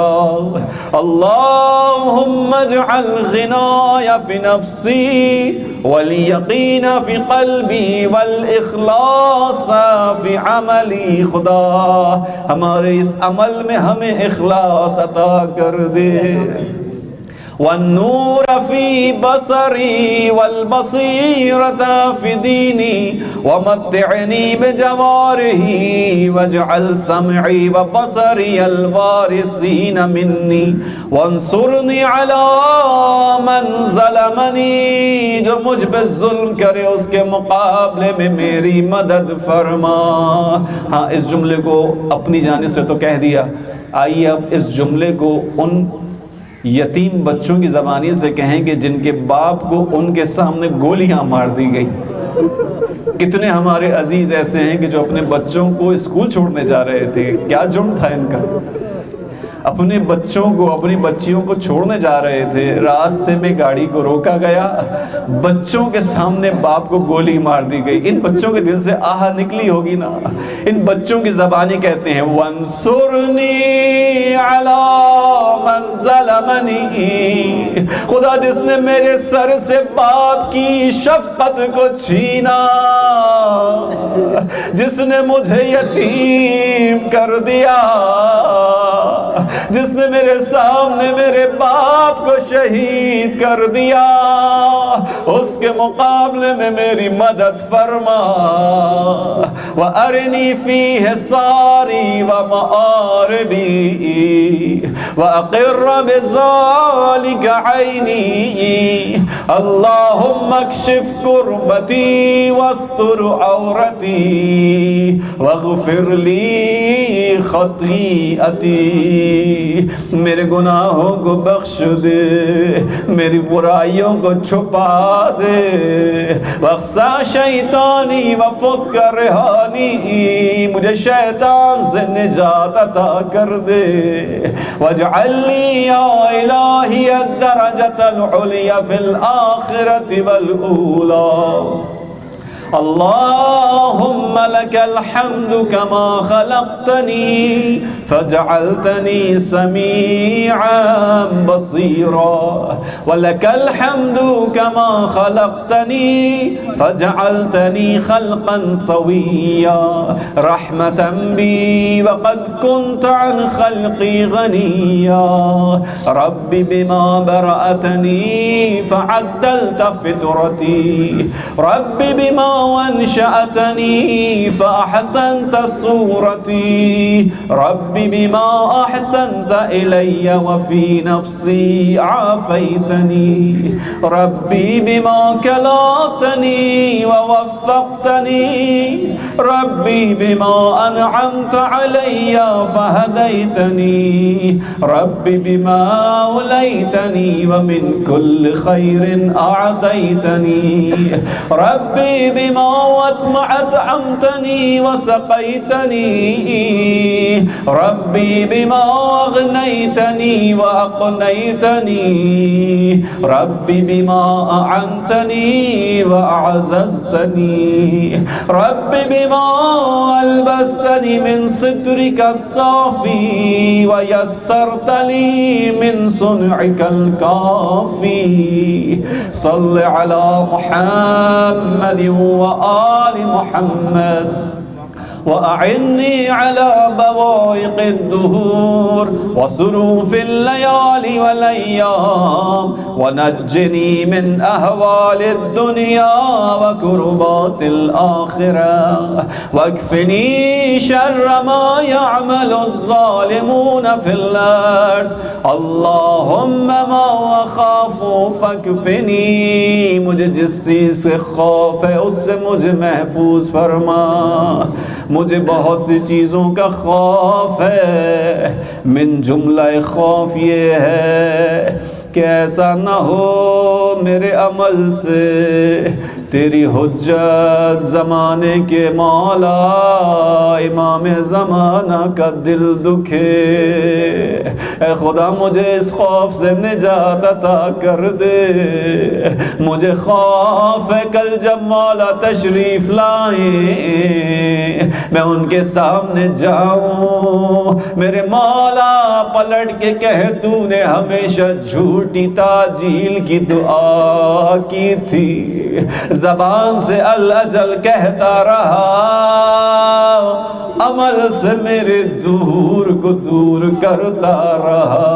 B: اللهم اجعل غناي في نفسي واليقين في قلبي والإخلاص في عملي۔ خدا ہمارے اس عمل میں ہمیں اخلاص عطا کر دے۔ والنور في بصري والبصيرة في ديني ومتعني بجواره واجعل سمعي وبصري الوارثين مني وانصرني على من ظلمني، جو مجھ پہ ظلم کرے اس کے مقابلے میں میری مدد فرما۔ ہاں اس جملے کو اپنی جانب سے تو کہہ دیا، آئیے اب اس جملے کو ان یتیم بچوں کی زبانی سے کہیں کہ جن کے باپ کو ان کے سامنے گولیاں مار دی گئی۔ کتنے ہمارے عزیز ایسے ہیں کہ جو اپنے بچوں کو اسکول چھوڑنے جا رہے تھے، کیا جرم تھا ان کا، اپنے بچوں کو اپنی بچیوں کو چھوڑنے جا رہے تھے، راستے میں گاڑی کو روکا گیا، بچوں کے سامنے باپ کو گولی مار دی گئی۔ ان بچوں کے دل سے آہ نکلی ہوگی نا۔ ان بچوں کی زبانی کہتے ہیں وَانصُرْنِي عَلَىٰ مَنْ ظَلَمَنِي، خدا جس نے میرے سر سے باپ کی شفقت کو چھینا، جس نے مجھے یتیم کر دیا، جس نے میرے سامنے میرے باپ کو شہید کر دیا، اس کے مقابلے میں میری مدد فرما۔ وَأَرِنِي فِي حِصَارِي وَمَآرِبِي وَأَقِرَّ بِذَلِكَ عَيْنِي، اللهم اكشف كربتي واستر عورتي واغفر لي خطيئتي، میرے گناہوں کو بخش دے، میری برائیوں کو چھپا دے۔ واخسا شیطانی وفک رہانی، مجھے شیطان سے نجات عطا کر دے۔ واجعل لی یا الہی الدرجۃ العلیٰ فی الآخرۃ والأولی۔ اللهم لك الحمد كما خلقتني فجعلتني سميعا بصيرا، ولك الحمد كما خلقتني فجعلتني خلقا سويا، رحمة بي وقد كنت عن خلقي غنيا، رب بما برأتني فعدلت فطرتي، رب بما وانشأتني فأحسنت صورتي، رب بما أحسنت إلي وفي نفسي عافيتني، ربي بما كلاتني ووفقتني، ربي بما أنعمت علي فهديتني، ربي بما أوليتني ومن كل خير أعطيتني، ربي بما أطعمتني وسقيتني، ربي بما أغنيتني وأقنيتني، ربي بما أعنتني وأعززتني، ربي بما ألبستني من سترك الصافي ويسرت لي من صنعك الكافي صل على محمد وآل محمد وأعني على بوائق الدهور وصروف الليالي والأيام ونجني من أهوال الدنيا وكربات الآخرة واكفني شر ما يعمل الظالمون في الأرض اللهم ما وخافوا فاكفني مجھے جس چیز سے خوف ہے اس سے مجھے محفوظ فرما مجھے بہت سی چیزوں کا خوف ہے من جملہ خوف یہ ہے کہ ایسا نہ ہو میرے عمل سے تیری حجت زمانے کے مولا امام زمانہ کا دل دکھے اے خدا مجھے اس خوف سے نجات عطا کر دے مجھے خوف ہے کل جب مولا تشریف لائیں میں ان کے سامنے جاؤں میرے مولا پلٹ کے کہے تو نے ہمیشہ جھوٹی تاجیل کی دعا کی تھی زبان سے الاجل کہتا رہا عمل سے میرے دور کو دور کرتا رہا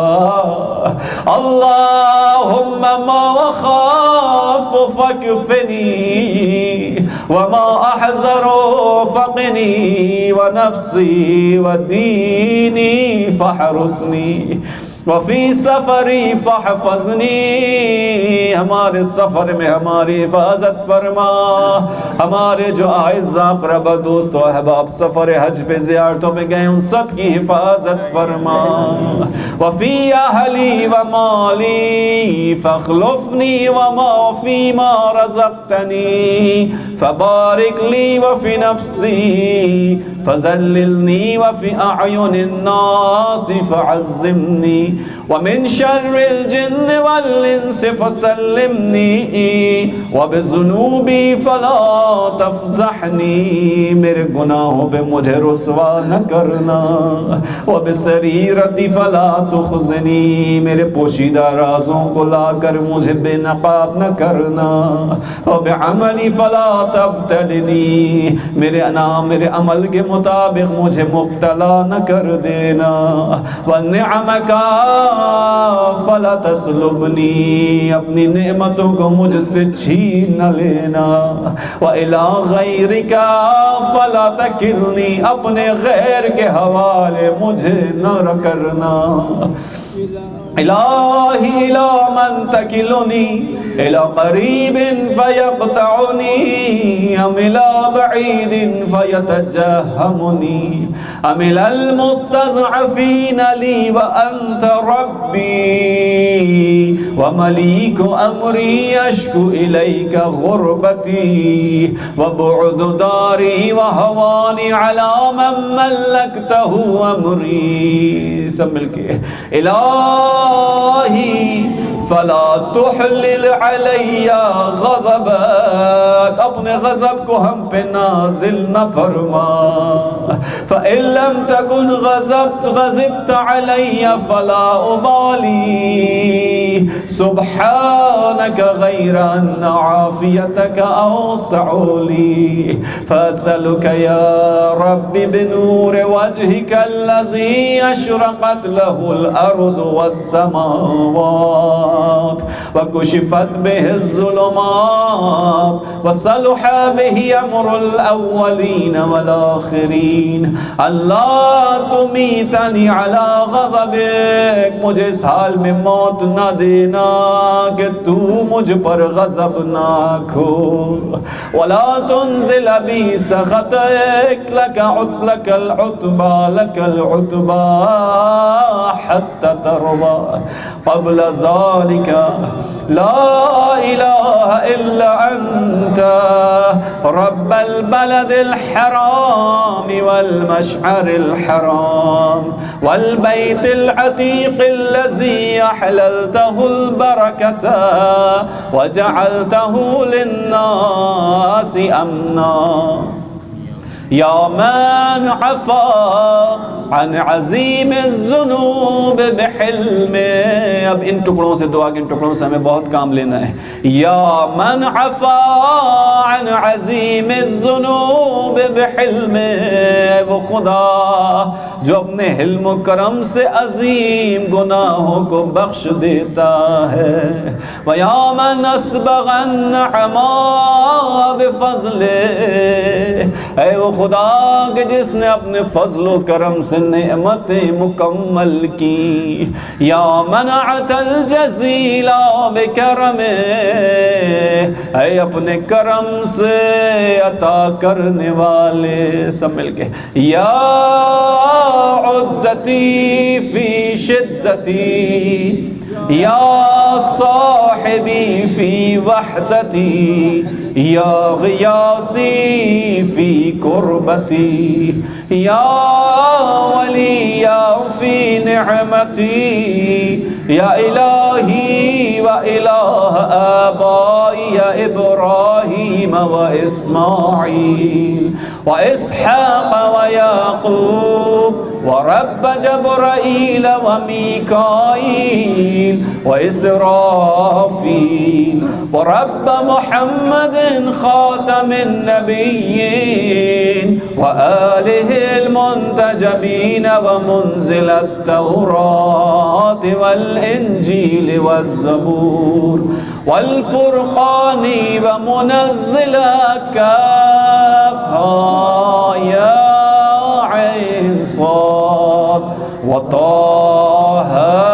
B: اللہم ما وخاف فاکفنی وما احذر فقنی ونفسی ودینی فحرسنی وفی سفری فحفظنی ہمارے سفر میں ہماری حفاظت فرما ہمارے جو اعزاء اقربا دوست و احباب سفر حج پہ زیارتوں میں گئے ان سب کی حفاظت فرما وفی اہلی ومالی فاخلفنی وما فیما رزقتنی فبارک لی وفی نفسی فذللنی وفی اعین الناس فعظمنی ومن شر الجن والانس فسلمنی وبذنوبی فلا تفضحنی میرے گناہوں پہ مجھے رسوا نہ کرنا وبسریرتی فلا تخزنی میرے پوشیدہ رازوں کو لا کر مجھے بے نقاب نہ کرنا وبعملی فلا تبتلنی میرے انام میرے عمل کے مطابق مجھے مبتلا نہ کر دینا وَنِعَمَكَ فَلَا تَسْلُبْنِي اپنی نعمتوں کو مجھ سے چھین نہ لینا وَإِلَىٰ غَيْرِكَ فَلَا تَكِلْنِي اپنے غیر کے حوالے مجھے نہ کرنا الہی الہ من تکلنی الى قریب فیقطعنی ام الى بعید فیتجہمنی ام الى المستضعفین لی وانت ربی وملیک امری اشکو الیک غربتی وبعد داری وحوانی علی من ملکتہ امری سب مل کے الہی فلا تحلل علی غضبک اپنے غضب کو ہم پہ نازل نہ فرما فإن لم تكن غضبت غضبت علی فلا ابالی سبحانک غیر ان عافیتک اوسع لی فاسألک یا رب بنور وجهک الذی اشرقت له الارض والسماوات وكشفت به الظلمات وصلح به أمر الأولين والآخرين اللہ تمیتنی علی غضبک مجھے اس حال میں موت نہ دینا کہ تو مجھ پر غضب ناک ہو ولا تنزل بی سخطک لک عطلک العتبى لک العتبى حتى ترضى قبل ذلك لا إله إلا أنت رب البلد الحرام والمشعر الحرام والبيت العتيق الذي أحللته البركة وجعلته للناس أمنا یا من عفا عن عظیم الذنوب بحلم. اب ان ٹکڑوں سے، دعا کے ان ٹکڑوں سے ہمیں بہت کام لینا ہے. یا من عفا عن عظیم الذنوب بحلم، وہ خدا جو اپنے حلم و کرم سے عظیم گناہوں کو بخش دیتا ہے. وَيَا مَنْ أَسْبَغَ النَّعْمَا بِفَضْلِهِ، اے وہ خدا کہ جس نے اپنے فضل و کرم سے نعمتیں مکمل کی. یا منعت الجزیل بکرمه، اے اپنے کرم سے عطا کرنے والے، سب مل کے. یا عدتی فی شدتی، یا صاحبی فی وحدتی، یا غیاثی فی قربتی، یا ولی فی نعمتی، یا الہی و الہ آبائی ابراہیم و اسماعیل و اسحاق و یعقوب ورب جبرائیل و میکائیل و اسرافیل ورب محمد خاتم النبیین و آلہ المنتجبین و منزل التوراة والانجیل والزبور والفرقان و منزل کافہا یا عین صاد وطاہ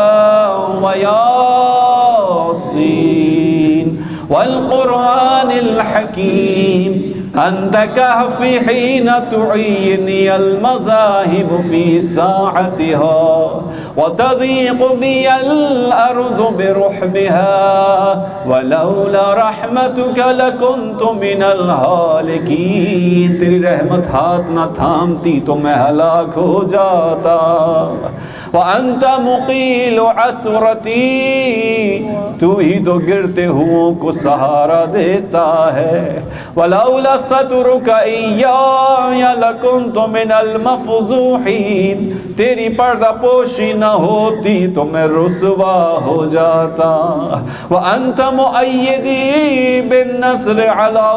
B: ویاسین والقرآن الحکیم. أنت كهفي حين تعيني المذاهب في ساعتها وتضيق بي الأرض برحمها ولولا رحمتك لكنت من الهالكين. تیری رحمت ہاتھ نہ تھامتی تو میں ہلاک ہو جاتا. وأنت مقيل عثرتي، تو ہی تو گرتے ہوں کو سہارا دیتا ہے. ولولا سترك إياي لكنت من المفضوحين، تیری پردہ پوشی نہ ہوتی تو میں رسوا ہو جاتا. وأنت مؤيدي بالنصر على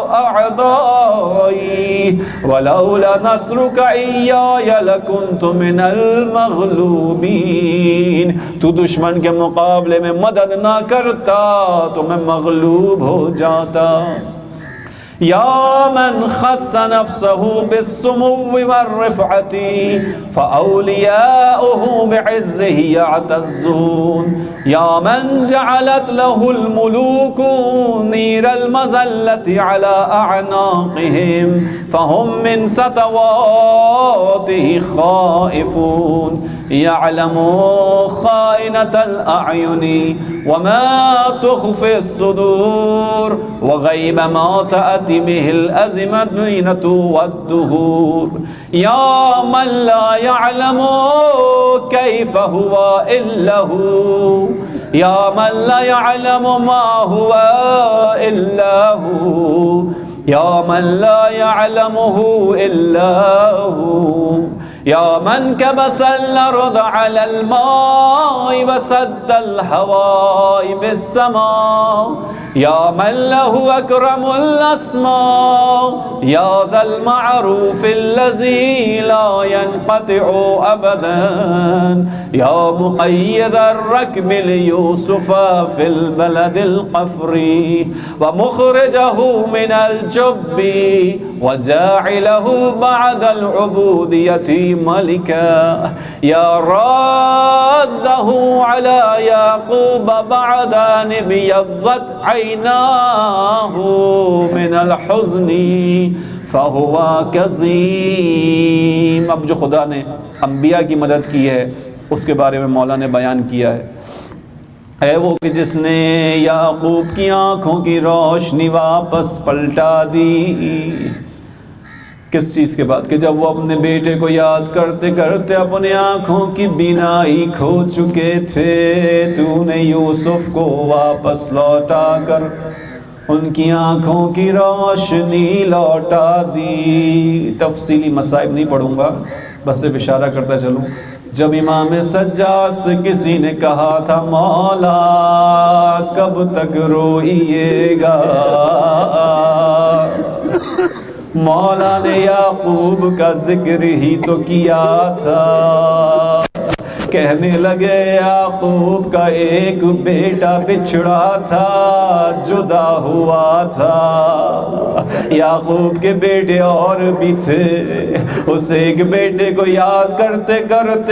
B: أعدائي ولولا نصرك إياي لكنت من المغلوبين، تو دشمن کے مقابلے میں مدد نہ کرتا تو میں مغلوب ہو جاتا. یا من خص نفسه بالسمو والرفعة فأولياؤه بعزه يعتزون. یا من جعلت له الملوك نير المذلة على أعناقهم فهم من سطواته خائفون. يعلم خائنة الأعين وما تخفي الصدور وغيب ما تأتي به الأزمنة والدهور. يا من لا يعلم كيف هو إلا هو، يا من لا يعلم ما هو إلا هو، يا من لا يعلمه إلا هو. يا من كبس الأرض على الماء وسد الهواء بالسماء، يا من له أكرم الأسماء، يا ذا المعروف الذي لا ينقطع أبدا، يا مقيد الركب ليوسف في البلد القفري ومخرجه من الجب وجاعله بعد العبودية ملكا، يا راده على يعقوب بعد أن ابيضت عيناه من الحزن فهو كظيم. اب جو خدا نے انبیاء کی مدد کی ہے اس کے بارے میں مولا نے بیان کیا ہے. اے وہ کہ جس نے یعقوب کی آنکھوں کی روشنی واپس پلٹا دی. کس چیز کے بعد؟ کہ جب وہ اپنے بیٹے کو یاد کرتے کرتے اپنے آنکھوں کی بینائی کھو چکے تھے، تو نے یوسف کو واپس لوٹا کر ان کی آنکھوں کی روشنی لوٹا دی. تفصیلی مصائب نہیں پڑھوں گا، بس صرف اشارہ کرتا چلوں. جب امام سجاد سے کسی نے کہا تھا مولا کب تک روئیے گا، مولا نے یعقوب کا ذکر ہی تو کیا تھا. کہنے لگے یعقوب کا ایک بیٹا بچھڑا تھا، جدا ہوا تھا. یعقوب کے بیٹے اور بھی تھے. اس ایک بیٹے کو یاد کرتے کرتے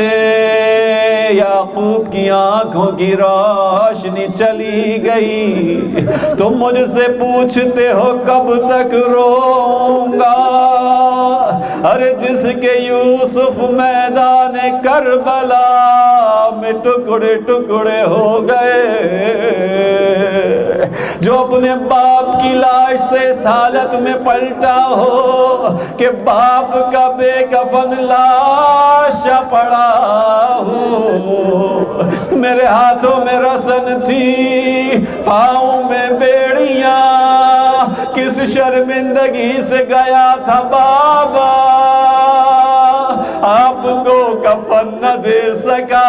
B: یعقوب کی آنکھوں کی روشنی چلی گئی. تم مجھ سے پوچھتے ہو کب تک روؤں گا، ارے جس کے یوسف میدان کربلا میں ٹکڑے ٹکڑے ہو گئے، جو اپنے باپ کی لاش سے اس حالت میں پلٹا ہو کہ باپ کا بے کفن لاش پڑا ہو. میرے ہاتھوں میں رسن تھی، پاؤں میں بیڑیاں، کس شرمندگی سے گیا تھا بابا، آپ کو کفن نہ دے سکا.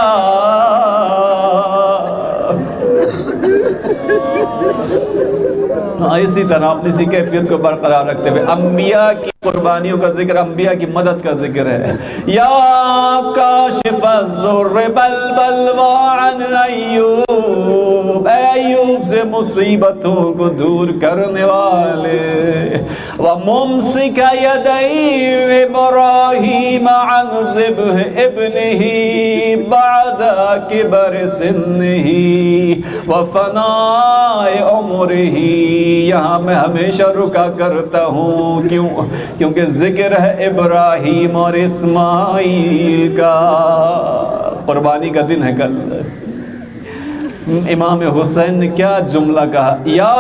B: ہاں اسی طرح اپنی اسی کیفیت کو برقرار رکھتے ہوئے انبیاء کی قربانیوں کا ذکر، انبیاء کی مدد کا ذکر ہے. یا کاشف الضر بالبلوى عن ایوب، اے ایوب سے مصیبتوں کو دور کرنے والے. وممسک یدی ابراہیم عن ذبح ابنہ بعد کبر سنہ وفناء عمرہ. یہاں میں ہمیشہ رکا کرتا ہوں، کیوں؟ کیونکہ ذکر ہے ابراہیم اور اسماعیل کا. قربانی کا دن ہے کل. امام حسین نے کیا جملہ کہا، یا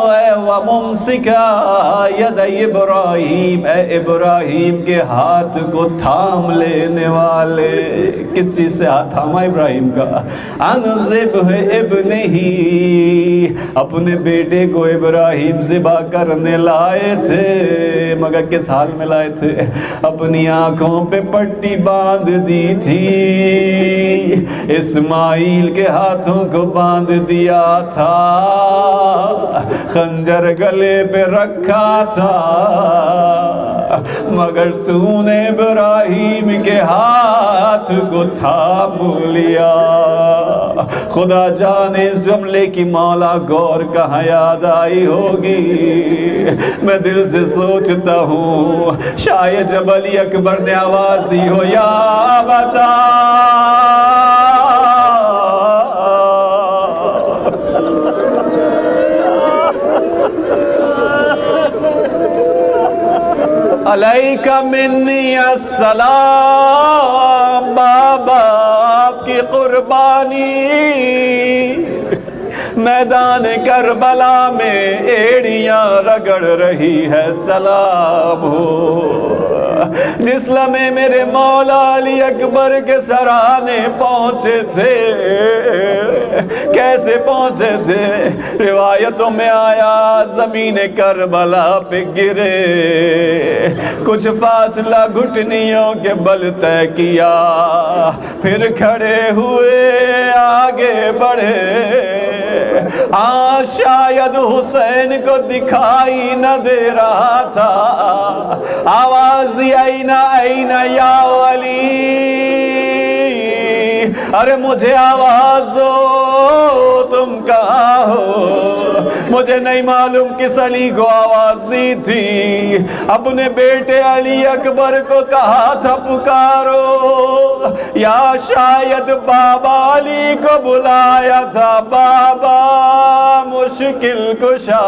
B: وممسکا ید ابراہیم، اے ابراہیم کے ہاتھ کو تھام لینے والے. کس چیز سے ہاتھ تھاما ابراہیم کا؟ عن ذبح ابنہ، اپنے بیٹے کو ابراہیم ذبح کرنے لائے تھے، مگر کس حال میں لائے تھے؟ اپنی آنکھوں پہ پٹی باندھ دی تھی، اسماعیل کے ہاتھوں کو باندھ دیا تھا، خنجر گلے پہ رکھا تھا، مگر تو نے ابراہیم کے ہاتھ کو تھام لیا. خدا جانے اس جملے کی مولا غور کہاں یاد آئی ہوگی. میں دل سے سوچتا ہوں شاید جب علی اکبر نے آواز دی ہو یا بتا علیک منی السلام، بابا آپ کی قربانی میدان کربلا میں ایڑیاں رگڑ رہی ہے، سلام ہو. جس لمحے میرے مولا علی اکبر کے سرانے پہنچے تھے، کیسے پہنچے تھے؟ روایتوں میں آیا زمین کربلا پہ گرے، کچھ فاصلہ گھٹنیوں کے بل طے کیا، پھر کھڑے ہوئے آگے بڑھے. آج شاید حسین کو دکھائی نہ دے رہا تھا، آواز آئی نہ آئی نہ یا علی، ارے مجھے آواز دو، تم کہاں ہو؟ مجھے نہیں معلوم کس علی کو آواز دی تھی. اپنے بیٹے علی اکبر کو کہا تھا پکارو، یا شاید بابا علی کو بلایا تھا، بابا مشکل کشا.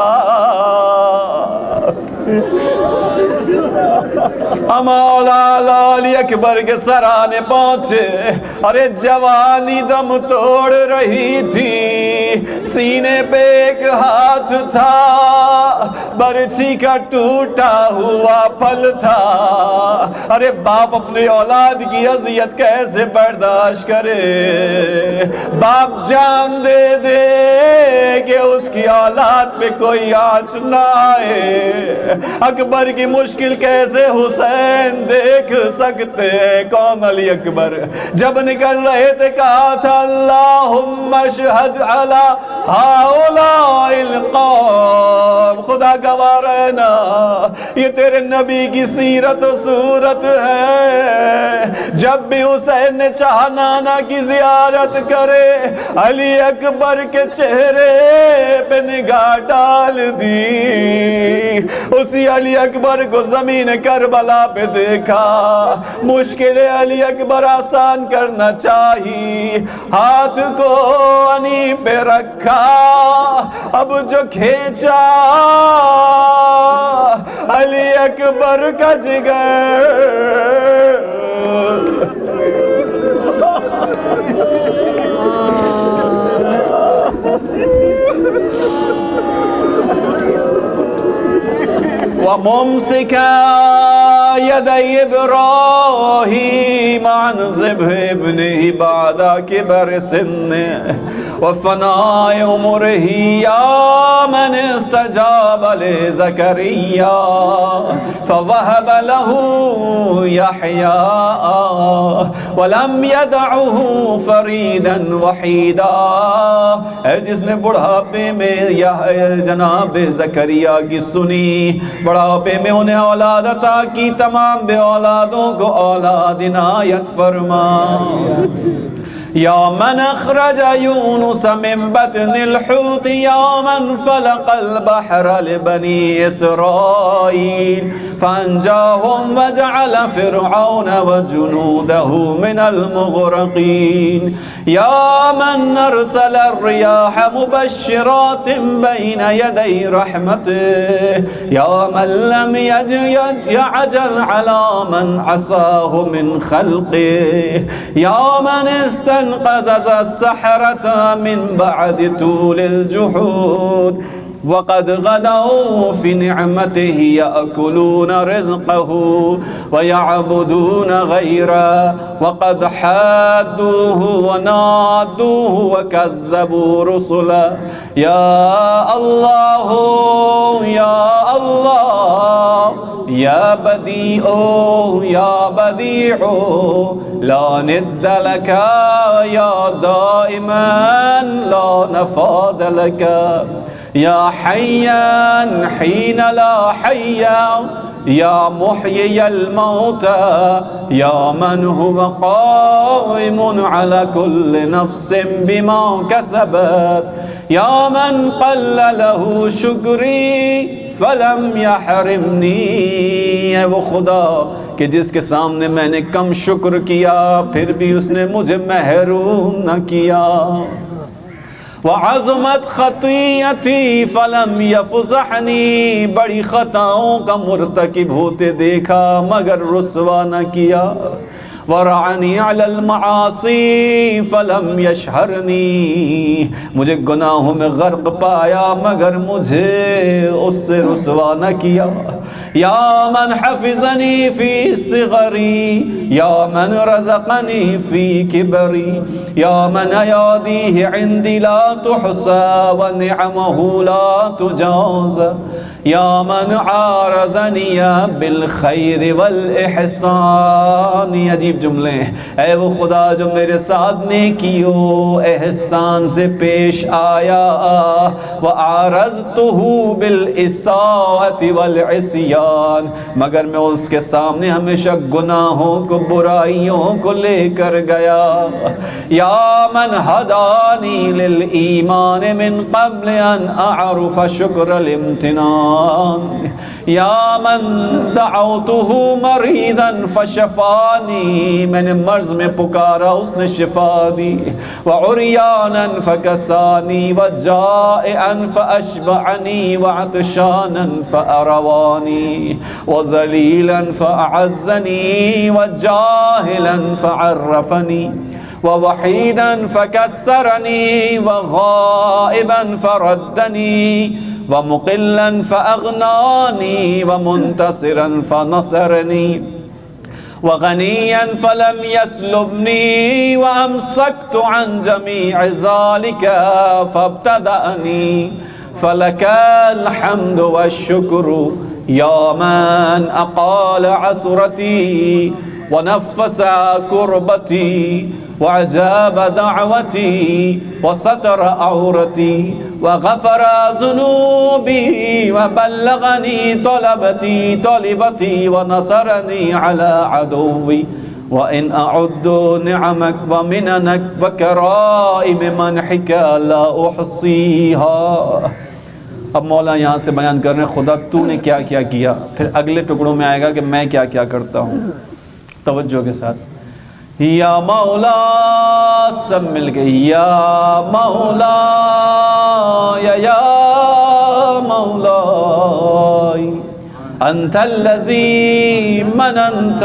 B: مولا علی اکبر کے سرانے پہنچے، ارے جوانی دم توڑ رہی تھی، سینے پہ ایک ہاتھ تھا، برچھی کا ٹوٹا ہوا پھل تھا۔ ارے باپ اپنے اولاد کی اذیت کیسے برداشت کرے؟ باپ جان دے دے کہ اس کی اولاد پہ کوئی آنچ نہ آئے۔ اکبر کی مشکل کیسے حسین دیکھ سکتے ہیں؟ کون علی اکبر جب نکل رہے تھے کہا تھا اللہم اشہد علی ہؤلاء القوم، خدا گواہ رہنا یہ تیرے نبی کی سیرت و صورت ہے۔ جب بھی حسین نے چاہا نانا کی زیارت کرے، علی اکبر کے چہرے پہ نگاہ ڈال دی، اسی علی اکبر کو زمین کربلا پہ دیکھا۔ مشکل علی اکبر آسان کرنا چاہیے، ہاتھ کو انی پہ رکھا، اب جو کھینچا علی اکبر کا جگر۔ وممسكا يدي إبراهيم عن ذبح ابنه بعد كبر سنه وفناء عمره، يا من استجاب لزكريا فوهب له يحيى ولم يدعه فريدا وحيدا۔ اے جس نے بڑھاپے میں جناب زکریا کی سنی، بڑھاپے میں انہیں اولاد عطا کی، تمام بے اولادوں کو اولاد عنایت فرما۔ یا من اخرج یونس من بطن الحوت، یا من فلق البحر لبنی اسرائیل فانجاهم وجعل فرعون وجنوده من المغرقین، یا من ارسل الرياح مبشرات بین یدی رحمته، یا من لم يعجل على من عصاه من خلقه، یا من استنقذ السحرة من بعد طول الجحود وقد غدوا في نعمته يأكلون رزقه ويعبدون غيره وقد حادوه ونادوه وكذبوا رسله، يا الله يا الله يا بديع يا بديع لا ند لك، يا دائما لا نفاد لك، يا حيا حين لا حيا، يا محيي الموتى، يا من هو قائم على كل نفس بما كسبت، يا من قل له شكري فلم يحرمني۔ اے وہ خدا کہ جس کے سامنے میں نے کم شکر کیا پھر بھی اس نے مجھے محروم نہ کیا۔ وعظمت خطیئتی فلم یفضحنی، بڑی خطاؤں کا مرتکب ہوتے دیکھا مگر رسوا نہ کیا۔ ورعنی علی المعاصی فلم یشہرنی، مجھے گناہوں میں غرق پایا مگر مجھے اس سے رسوا نہ کیا۔ یا من حفظنی فی صغری، یا من رزقنی فی کبری، یا من ایادیہ عندی لا تحصى ونعمہ لا تجازى، یا من عارضنی بالخیر والاحسان۔ عجیب جملے ہیں۔ اے وہ خدا جو میرے ساتھ نیکیوں احسان سے پیش آیا، وعارضتہ بالاساءة والعصیان، مگر میں اس کے سامنے ہمیشہ گناہوں کو برائیوں کو لے کر گیا۔ یا من ہدانی للایمان من قبل ان اعرف شکر الامتنان، یا من دعوتہ مریضا فشفانی، میں نے مرض میں پکارا اس نے شفا دی۔ وعریانا فکسانی، وجائعا فاشبعنی، وعطشانا فاروانی، وذلیلا فاعزنی، وجاہلا فعرفنی، ووحيدا فكسرني وغائبا فردني ومقلا فأغناني ومنتصرا فنصرني وغنيا فلم يسلبني وأمسكت عن جميع ذلك فابتدأني فلك الحمد والشكر يا من أقال عثرتي ونفس كربتي وأجاب دعوتي وستر عورتي وغفر ذنوبي وبلغني طلبتي طلبتي ونصرني على عدوي وإن أعد نعمك ومننك وكرائم منحك لا أحصيها. اب مولا یہاں سے بیان کر رہے ہیں خدا تو نے کیا کیا کیا، پھر اگلے ٹکڑوں میں آئے گا کہ میں کیا کیا کرتا ہوں. توجہ کے ساتھ یا مولا، سب مل کے یا مولا یا یا مولا انت الذی مننت،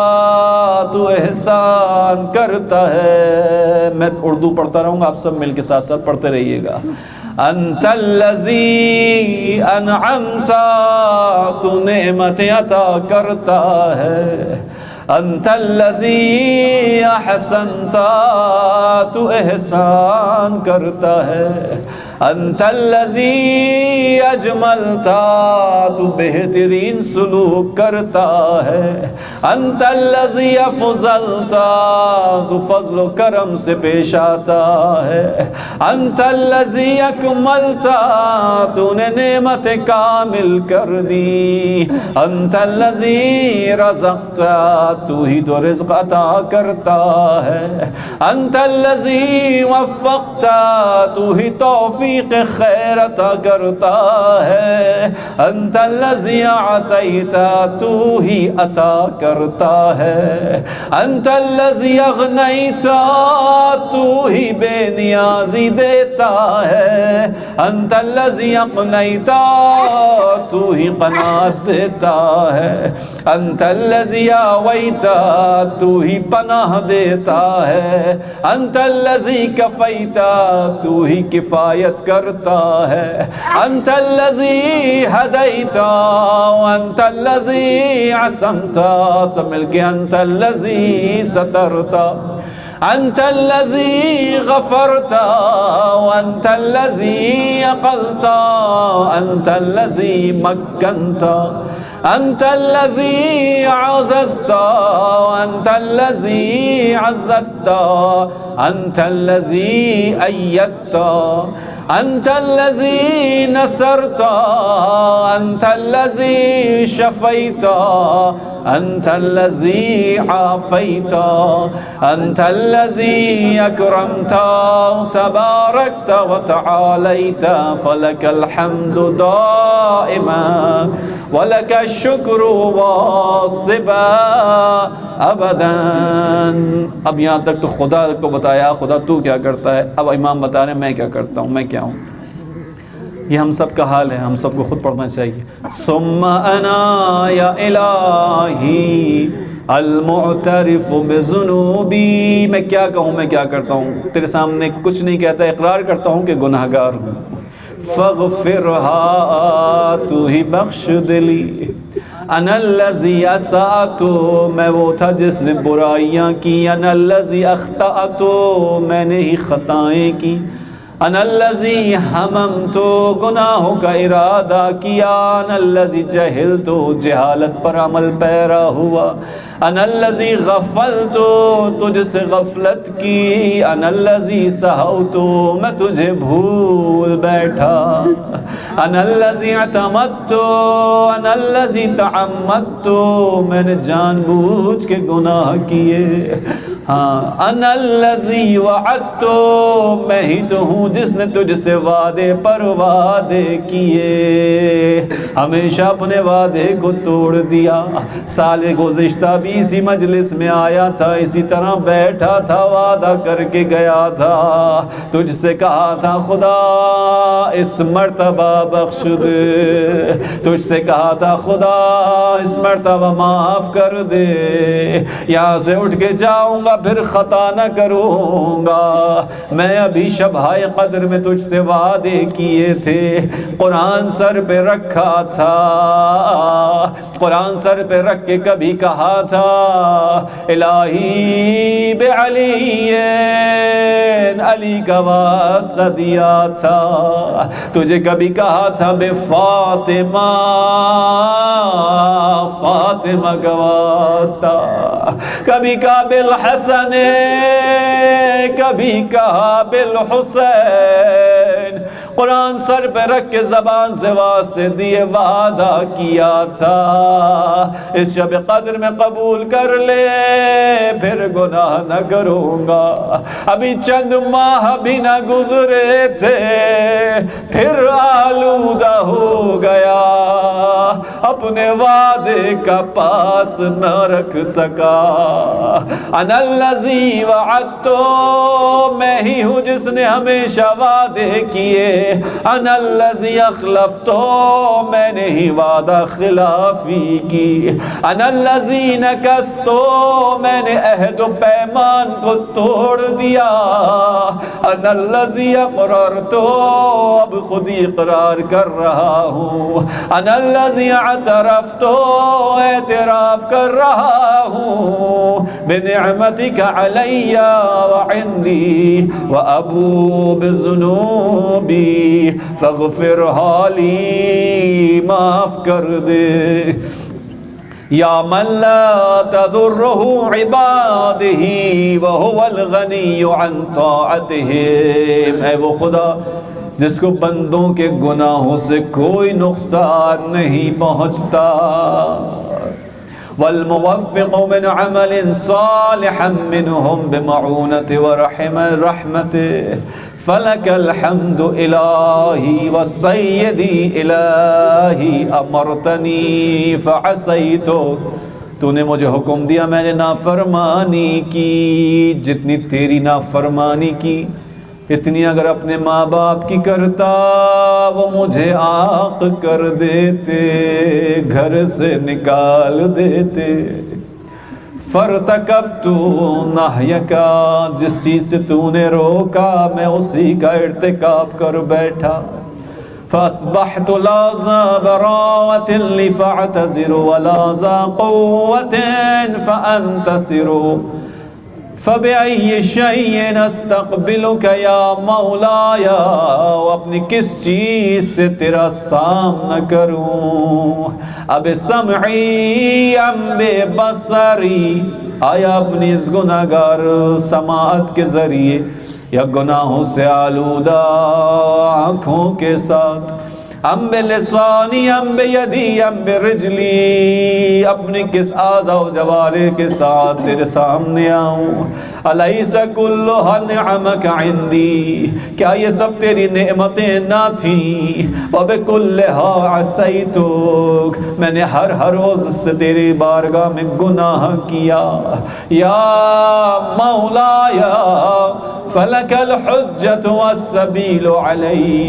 B: تو احسان کرتا ہے. میں اردو پڑھتا رہوں گا، آپ سب مل کے ساتھ ساتھ پڑھتے رہیے گا. انت الذی انعمت، تو نعمت عطا کرتا ہے. انت الذی احسنت، تو احسان کرتا ہے. انت الذی اجملت، تو بہترین سلوک کرتا ہے. انت الذی افضلت، تو فضل و کرم سے پیش آتا ہے. انت الذی اکملت، تو نے نعمت کامل کر دی. انت الذی رزقت، تو ہی تو رزق عطا کرتا ہے. انت الذی وفقت، تو ہی توفیق خیر عطا کرتا ہے. انت الذی اعطیت، تو ہی عطا کرتا ہے. انت الذی اغنیت، تو ہی بے نیازی دیتا ہے. انت الذی اقنیت، تو ہی قناعت دیتا ہے. انت الذی آویت، تو ہی پناہ دیتا ہے. انت الذی کفیت، تو ہی کفایت کرتا ہے. انت الذی ہدیت، انت الذی عصمت، سب مل کے انت الذی سترت. انت الذی غفرت، وانت الذی عقلت. انت الذی مکنت، انت الذی عززت. انت الذی عزت، انت الذی ایدت. انت الذی نصرت، انت الذی شفیت. انت الذی عافیت. انت الذی اکرمت تبارکت وتعالیت. فلک الحمد دائما ولک الشکر واصبا ابدا. اب یہاں تک تو خدا کو بتایا خدا تو کیا کرتا ہے. اب امام بتا رہے ہیں میں کیا کرتا ہوں، میں کیا ہوں. یہ ہم سب کا حال ہے، ہم سب کو خود پڑھنا چاہیے. ثم انا یا الہی المعترف بذنوبی. میں کیا کہوں، میں کیا کرتا ہوں. تیرے سامنے کچھ نہیں کہتا، اقرار کرتا ہوں کہ گناہ گار ہوں. فاغفرها، تو ہی بخش دلی. انا الذی اسأت، میں وہ تھا جس نے برائیاں کی. انا الذی اخطأت، میں نے ہی خطائیں کی. انا الذی حممت، گناہوں کا ارادہ کیا. انا الذی جہلت، جہالت پر عمل پیرا ہوا. انا الذی غفلت، تجھ سے غفلت کی. انا الذی سہوت، میں تجھے بھول بیٹھا. انا الذی اعتمدت، انا الذی تعمدت، میں نے جان بوجھ کے گناہ کیے. ہاں انا الذی وعدت، میں ہی تو ہوں جس نے تجھ سے وعدے پر وعدے کیے. ہمیشہ اپنے وعدے کو توڑ دیا. سال گزشتہ بھی اسی مجلس میں آیا تھا، اسی طرح بیٹھا تھا، وعدہ کر کے گیا تھا. تجھ سے کہا تھا خدا اس مرتبہ بخش دے. تجھ سے کہا تھا خدا اس مرتبہ معاف کر دے. یہاں سے اٹھ کے جاؤں گا پھر خطا نہ کروں گا. میں ابھی شبہائے قدر میں تجھ سے وعدے کیے تھے, قرآن سر پہ رکھا تھا, قرآن سر پہ رکھ کے کبھی کہا تھا الہی بعلی, علی کا واسطہ دیا تھا. تجھے کبھی کہا تھا بے فاطمہ, فاطمہ کا واسطہ. کبھی کہا بالحسن, کبھی کہا بالحسین. قرآن سر پہ رکھ کے زبان سے واسطے دیے, وعدہ کیا تھا اس شب قدر میں قبول کر لے پھر گناہ نہ کروں گا. ابھی چند ماہ بھی نہ گزرے تھے پھر آلودہ ہو گیا, اپنے وعدے کا پاس نہ رکھ سکا. انا الذی وعدتو, میں ہی ہوں جس نے ہمیشہ وعدے کیے. انا الذی اخلفتو, میں نے ہی وعدہ خلافی کی. انا الذی نکستو, میں نے عہد و پیمان کو توڑ دیا. انا الذی اقررتو, اب خود ہی اقرار کر رہا ہوں. انا الذی اعترفتو, اعتراف کر رہا ہوں بنعمتک علی وعندی وابو بذنوبی فاغفرها لی, معاف کر دے. یا من لا تضرہ عبادہ وہو الغنی عن طاعتہم, اے وہ خدا جس کو بندوں کے گناہوں سے کوئی نقصان نہیں پہنچتا. والموفق من عمل صالحا منهم بمعونة ورحمته فلك الحمد إلهي والسيدي إلهي أمرتني فعصيتك. تو نے مجھے حکم دیا, میں نے نافرمانی کی, جتنی تیری نافرمانی کی اتنی اگر اپنے ماں باپ کی کرتا وہ مجھے عاق کر دیتے, گھر سے نکال دیتے. فارتکبت نہیک, جس چیز سے تو نے روکا میں اسی کا ارتکاب کر بیٹھا. فاصبحت لا ذا براءة لي فاعتذر ولا ذا قوة فانتصر. فبأي شيء استقبلك یا مولایا, اپنی کس چیز سے تیرا سامنا کروں. اب سمعی ام بے بصری, آیا اپنی اس گناہگار سماعت کے ذریعے یا گناہوں سے آلودہ آنکھوں کے ساتھ. ام بلسانی ام بیدی ام برجلی, اپنی کس اعضاء و جوارح کے ساتھ تیرے سامنے آؤں. الیس کلھا نعمک عندی, کیا یہ سب تیری نعمتیں نہ تھیں. وبکلھا عصیتک, میں نے ہر ہر روز سے تیری بارگاہ میں گناہ کیا. یا مولایا فلک الحجۃ والسبیل علی,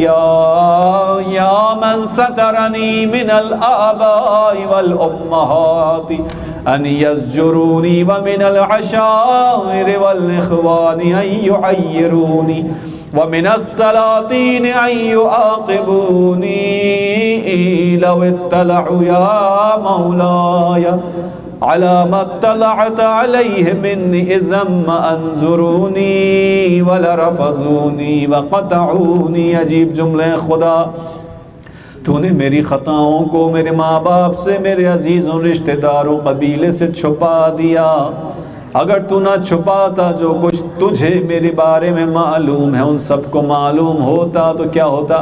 B: یا من سترنی من الآباء والأمہات ان یزجرونی ومن العشائر والاخوان ان یعیرونی ومن السلاطین ان یعاقبونی. لو اطلعوا یا مولایا على ما اطلعت عليه مني إذن أنظروني ولرفضوني وقطعوني. عجیب جملے خدا, تو نے میری خطاؤں کو میرے ماں باپ سے, میرے عزیزوں رشتہ داروں قبیلے سے چھپا دیا. اگر تو نہ چھپاتا جو کچھ تجھے میرے بارے میں معلوم ہے ان سب کو معلوم ہوتا تو کیا ہوتا.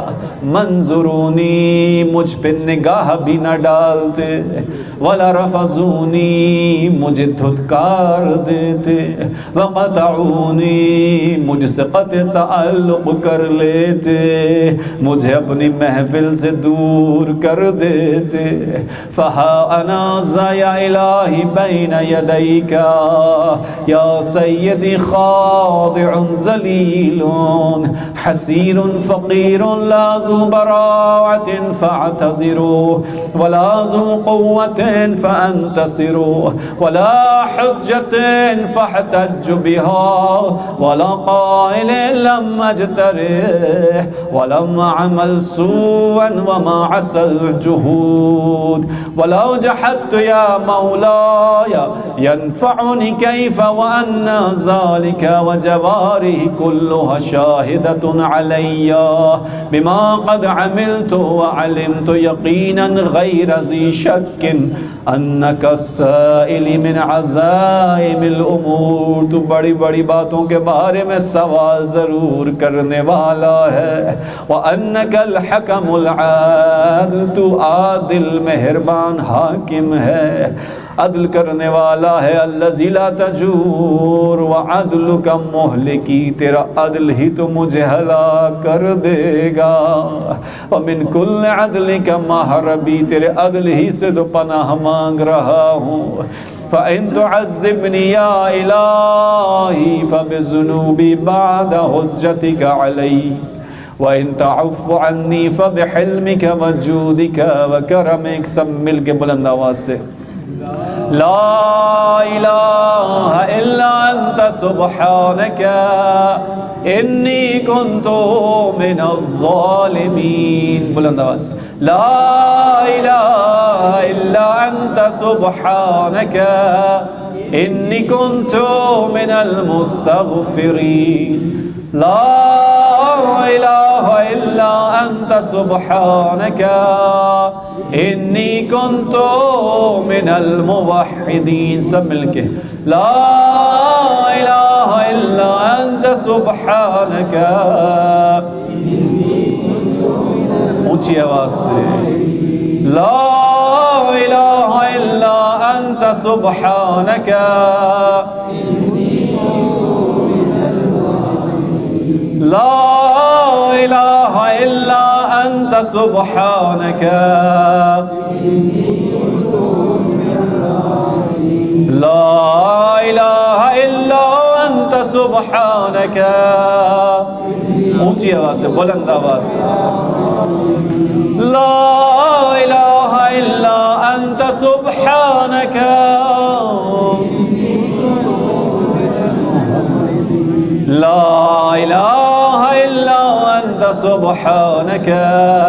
B: منظرونی, مجھ پہ نگاہ بھی نہ ڈالتے. ولا رفضونی, مجھے دھتکار دیتے. وقطعونی, مجھ سے قطع تعلق کر لیتے, مجھے اپنی محفل سے دور کر دیتے. فہا انا ذا یا الہی بین یدیکا یا سیدی خاضع ذلیل حسیر فقیر لا ذو براعة فاعتذروا ولا ذو قوة فانتصروا ولا حجة فاحتج بها ولا قائل لم أجترح ولم أعمل سوءا وما عسى الجهود ولو جحدت يا مولاي ينفعني كيف وأن ذلك وجواره كلها شاهدة علي بما قد عملت وعلمت يقينا غير ذي شك أنك السائل من عزائم الأمور. تو बड़ी बड़ी बातों के बारे में सवाल जरूर करने वाला है। وأنك الحكم العادل तू आदिल मेहरबान हाकिम है, अदल करने वाला है। अल्लज़ी ला तजूर व अदल का मोहलिकी, तेरा अदल ही तो मुझे हलाक कर देगा। व मिन कुल अदल का महरबी, तेरे अदल ही से तो पनाह मांग रहा हूँ। फ़इन तुअज़्ज़िबनी या इलाही फ़बिज़ुनूबी बाद हुज्जतिका अलैहि व इन तअफ़्फ़ु अन्नी फ़बिहिल्मिका व जूदिका व करमिक। सब मिल के बुलंद आवाज़ से ला इलाहा इल्ला अंत सुब्हानका इन्नी कुन्तु मिनज़्ज़ालिमीन। बुलंद आवाज़ से ला इलाहा इल्ला अंत सुब्हानका इन्नी कुन्तु मिनल मुस्तग़फ़िरीन। ला इलाहा इल्ला अंत सुब्हानका इन्नी कुन्तु मिनल मुवह्हिदीन। सब मिलके ला इलाहा इल्ला अंत सुब्हानका, ऊंची आवाज से ला इलाहा इल्ला अंत सुब्हानका ला इलाहा इल्ला अंत सुब्हानका ला इलाहा इल्ला अंत सुब्हानका। ऊंची आवाज से, बुलंद आवाज से ला इलाहा इल्ला अंत सुब्हानका ला इलाहा इल्ला अंत सुब्हानका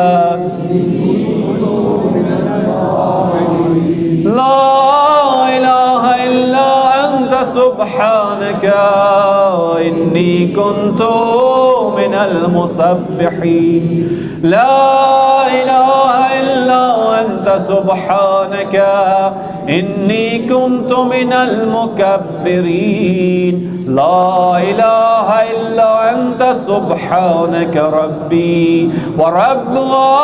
B: ला इलाहा इल्ला अंत सुब्हानका इन्नी कुन्तु मिनल मुसब्बिहीन। ला इलाहा इल्ला अंत सुब्हानका इन्नी कुन्तु मिनल मुकब्बिरीन। ला इलाहा इल्ला अंत सुब्हानका रब्बी व रब्बु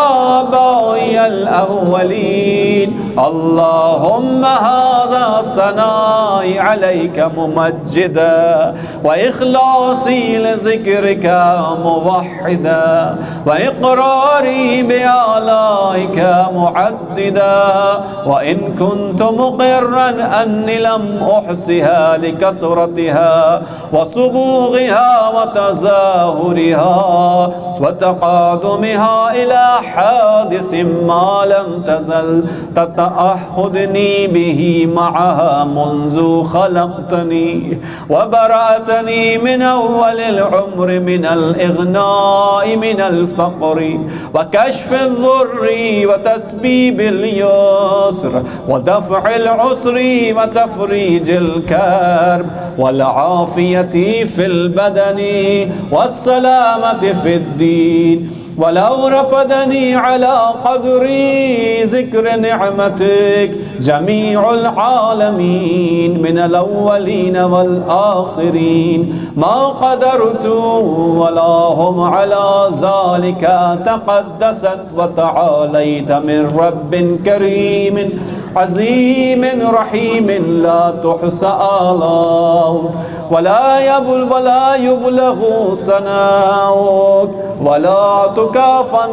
B: आबाइयल अव्वलीन। अल्लाहुम्मा हाज़ा सनाई अलैका मुमज्जिदा व इख़लासी लिज़िक्रिका मुवह्हिदा व इक़रारी बिआलाइका मुअद्दिदा व इन कुन्तु मुक़िर्रन अन्नी लम उहसिहा लिकसरतिहा व सुबूग़िहा व तज़ाहुरिहा व तक़ादुमिहा इला हादिसिम मा लम तज़ल ततअहदनी बिही मअहा मुंज़ु खलक़तनी व बरअतनी मिन अव्वलिल उम्र मिनल इग़नाइ मिनल फ़क़्रि व कश्फ़िज़ ज़ुर्रि व तस्बीबिल युस्र व दफ़इल उसरि व तफ़रीजिल कर्ब वल आफ़ियति फ़िल बदनि वस्सलामति फ़िद्दीन। वलौ रफ़दनी अला क़द्री ज़िक्र निअमतिक जमीउल आलमीन मिनल अव्वलीन वल आख़िरीन मा क़दरतु वला हुम अला ज़ालिका तक़द्दसत व तआलैत मिन रब्बिन करीमिन अज़ीमिन रहीमिन ला तुहसा आलाउक वला यबुल वला युबलगु सनाउक वला तुकाफ़ा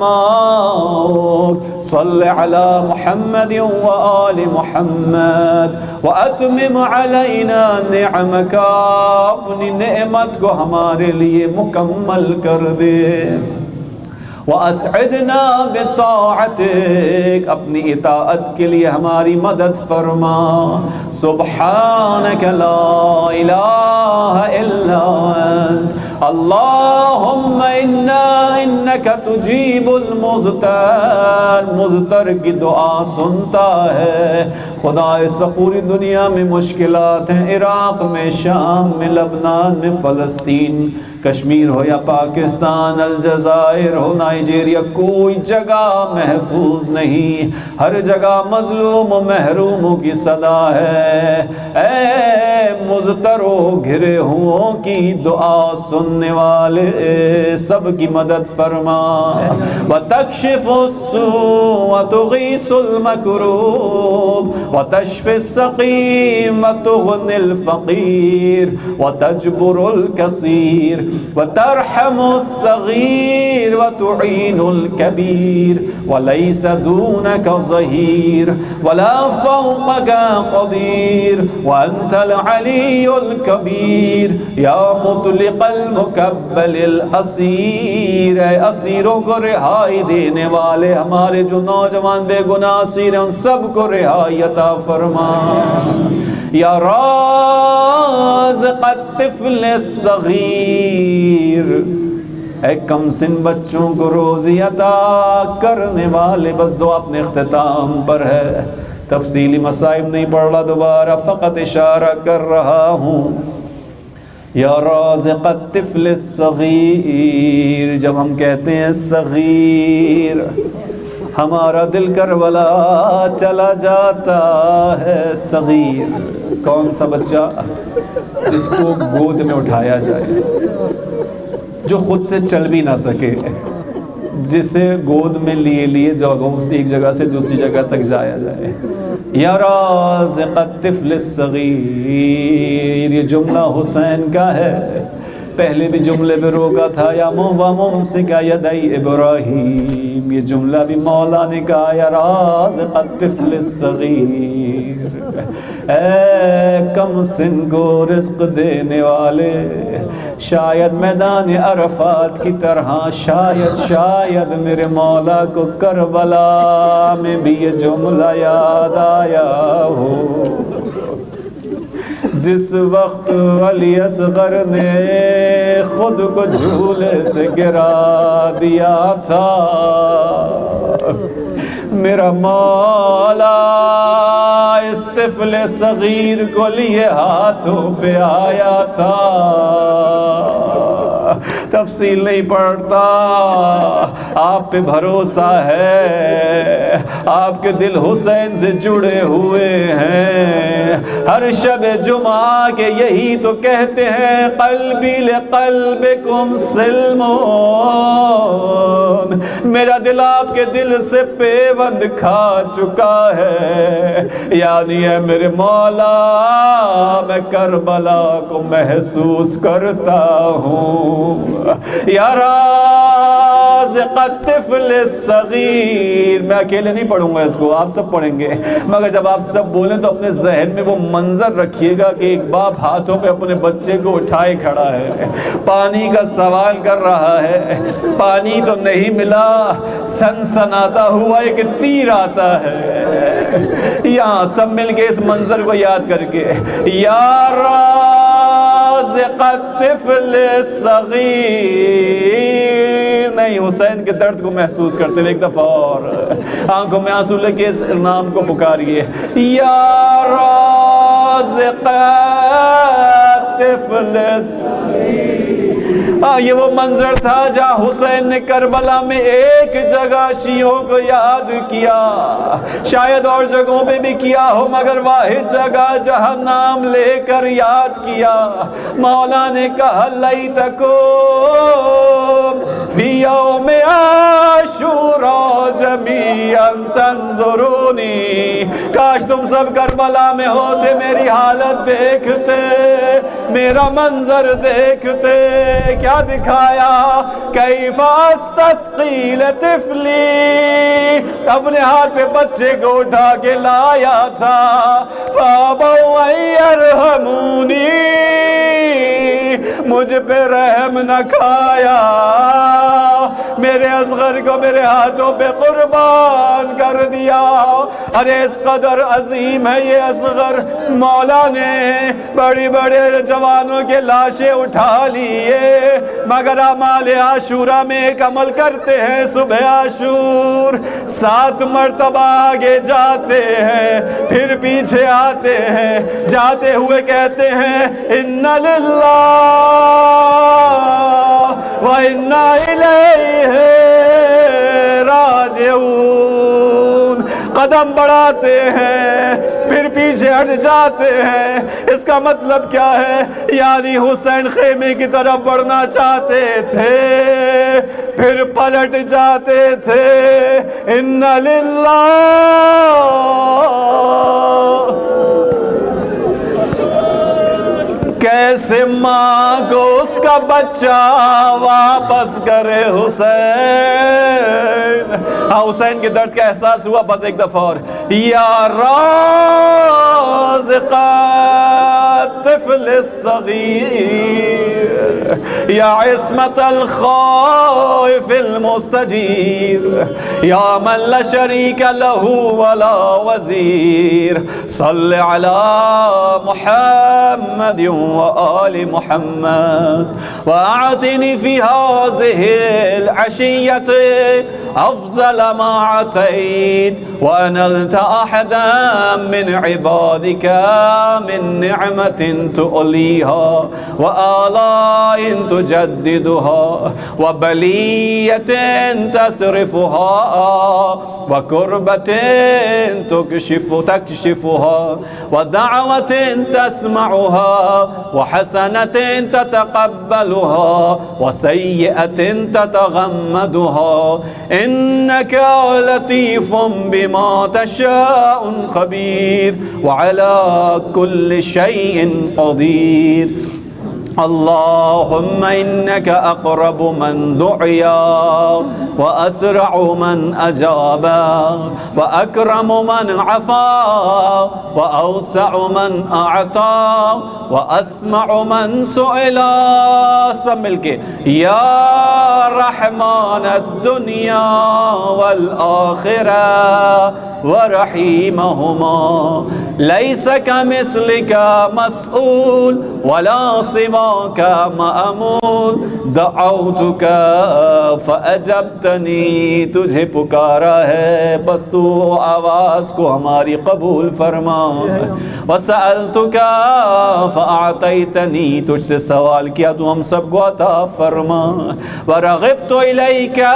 B: नअमाउक। सल्लि अला मुहम्मद व आलि मुहम्मद व अतमिम अलैना निअमका। अपनी नेमत को हमारे लिए मुकम्मल कर दे। وَأَسْعِدْنَا بِطَاعَتِكَ، اپنی اطاعت کے لیے ہماری مدد فرما. سبحانک لا الہ الا انت اللہم انا انک تجیب المضطر، مضطر کی دعا سنتا ہے. خدا اس وقت پوری دنیا میں مشکلات ہیں، عراق میں، شام میں، لبنان میں، فلسطین، کشمیر ہو یا پاکستان، الجزائر ہو، نائجیریا، کوئی جگہ محفوظ نہیں، ہر جگہ مظلوم و محروموں کی صدا ہے. اے مضطروں گھرے ہوں کی دعا سننے والے، سب کی مدد فرما. وَتَكْشِفُ السُّوءَ وَتُغِيثُ الْمَكْرُوبَ وَتَشْفِ السَّقِيمَ وَتُغْنِ الْفَقِيرَ وَتَجْبُرُ الْكَثِيرَ وَتَرْحَمُ الصَّغِيرَ وَتُعِينُ الْكَبِيرَ وَلَيْسَ دُونَكَ ظَهِيرٌ وَلَا فَوْقَكَ قَدِيرٌ وَأَنْتَ الْعَلِيُّ الْكَبِيرُ يَا مُطْلِقَ الْمُكَبَّلِ الْأَسِيرِ، اے اسیروں کو رہائی دینے والے، ہمارے جو نوجوان بے گناہ اسیر ہیں ان سب کو رہائی عطا فرما. یا رازق الطفل الصغیر، اے کم سن بچوں کو روزی عطا کرنے والے. بس دعا اپنے اختتام پر ہے، تفصیلی مسائل نہیں پڑھ رہا، دوبارہ فقط اشارہ کر رہا ہوں. یا رازق الطفل الصغیر، جب ہم کہتے ہیں صغیر ہمارا دل کربلا چلا جاتا ہے. صغیر کون سا بچہ؟ جس کو گود میں اٹھایا جائے، جو خود سے چل بھی نہ سکے، جسے گود میں لیے لیے ایک جگہ سے دوسری جگہ تک جایا جائے. یا رازق الطفل الصغیر، یہ جملہ حسین کا ہے، پہلے بھی جملے پہ روکا تھا. یا ممسک یدی ابراہیم، یہ جملہ بھی مولا نے کہا. یا رازق الطفل الصغیر، اے کم سن کو رزق دینے والے. شاید میدان عرفات کی طرح شاید شاید میرے مولا کو کربلا میں بھی یہ جملہ یاد آیا ہو، جس وقت علی اصغر نے خود کو جھولے سے گرا دیا تھا. میرا مولا اس طفل صغیر کو لیے ہاتھوں پہ آیا تھا. تفصیل نہیں پڑھتا، آپ پہ بھروسہ ہے، آپ کے دل حسین سے جڑے ہوئے ہیں. ہر شب جمعہ کے یہی تو کہتے ہیں، قلبی لقلبکم سلمون، میرا دل آپ کے دل سے پیوند کھا چکا ہے. یعنی ہے میرے مولا میں کربلا کو محسوس کرتا ہوں. یا رازق الطفل الصغیر، میں اکیلے نہیں پڑھوں گا اس کو، آپ سب پڑھیں گے، مگر جب آپ سب بولیں تو اپنے ذہن میں وہ منظر رکھیے گا کہ ایک باپ ہاتھوں پہ اپنے بچے کو اٹھائے کھڑا ہے، پانی کا سوال کر رہا ہے، پانی تو نہیں ملا، سن سناتا ہوا ایک تیر آتا ہے. یہاں سب مل کے اس منظر کو یاد کر کے، یا رازق الطفل الصغیر، نہیں حسین کے درد کو محسوس کرتے ہوئے ایک دفعہ اور آنکھوں میں آنسو لے کے اس نام کو پکاریے. یا رازق الطفل الصغیر. یہ وہ منظر تھا جہاں حسین نے کربلا میں ایک جگہ شیعوں کو یاد کیا، شاید اور جگہوں پہ بھی کیا ہو، مگر واحد جگہ جہاں نام لے کر یاد کیا. مولا نے کہا لیتکم فی یوم عاشوراء جمیعا تنظرونی، کاش تم سب کربلا میں ہوتے، میری حالت دیکھتے، میرا منظر دیکھتے. کیا دکھایا؟ کیف استسقی لطفلی، اپنے ہاتھ پہ بچے کو اٹھا کے لایا تھا. فابوا ان یرحمونی، مجھ پہ رحم نہ کھایا، मेरे असगर को मेरे हाथों पे कुर्बान कर दिया। अरे इस कदर अजीम है ये असगर, मौला ने बड़ी बड़े जवानों के लाशें उठा लिए, मगर अमाल आशूरा में एक अमल करते हैं, सुबह आशूर सात मर्तबा आगे जाते हैं, फिर पीछे आते हैं, जाते हुए कहते हैं इन्ना लिल्लाह व इन्ना इलैहि राजिऊन। कदम बढ़ाते हैं फिर पीछे हट जाते हैं। इसका मतलब क्या है? यानी हुसैन खेमे की तरफ बढ़ना चाहते थे, फिर पलट जाते थे। इन्ना लिल्लाह, कैसे माँ को उसका बच्चा वापस करे हुसैन। हाँ, हुसैन के दर्द का एहसास हुआ बस एक दफा और। या राज़िक़ा तिफ़्ल सग़ीर या इस्मतल ख़ाइफ़िल मुस्तजीर या मन ला शरीक लहू वला वज़ीर सल्लि अला मुहम्मद व आलि मुहम्मद व आतिनी फी हाज़िहिल अशिय्यति अफ़ज़ल मा अतैत व अनल्त अहदन मिन इबादिका मिन निअमतिन तुअलीहा व आलाइन तुजद्दिदुहा व बलियतिन तसरिफुहा व कुर्बतिन तुकशिफु तकशिफुहा व दअवतिन तस्मउहा व हसनतिन ततक़ब्बलुहा व सय्यअतिन ततग़म्मदुहा इन्नका लतीफ़ुम बिमा तशाअ ख़बीर व अला कुल्लि शैइन क़दीर। अल्लाहुम्मा इन्नका अक़रबु मन दुइया व अस्रअु मन अजाबा व अकरमु मन अफ़ा व अवसअु मन अअता व अस्मअु मन सुइला। सब मिलके या रहमानद दुनिया वल आखिरा व रहीमहुमा लैसा कमिस्लिका मसऊल वला सिवाका मामूल दअउतुका फअजबतनी। तुझे पुकारा है बस तू आवाज़ को हमारी कबूल फरमा। वसअलतुका फअअतैतनी, तुझसे सवाल किया तू हम सबको अता फरमा। वरग़िब्तु इलैका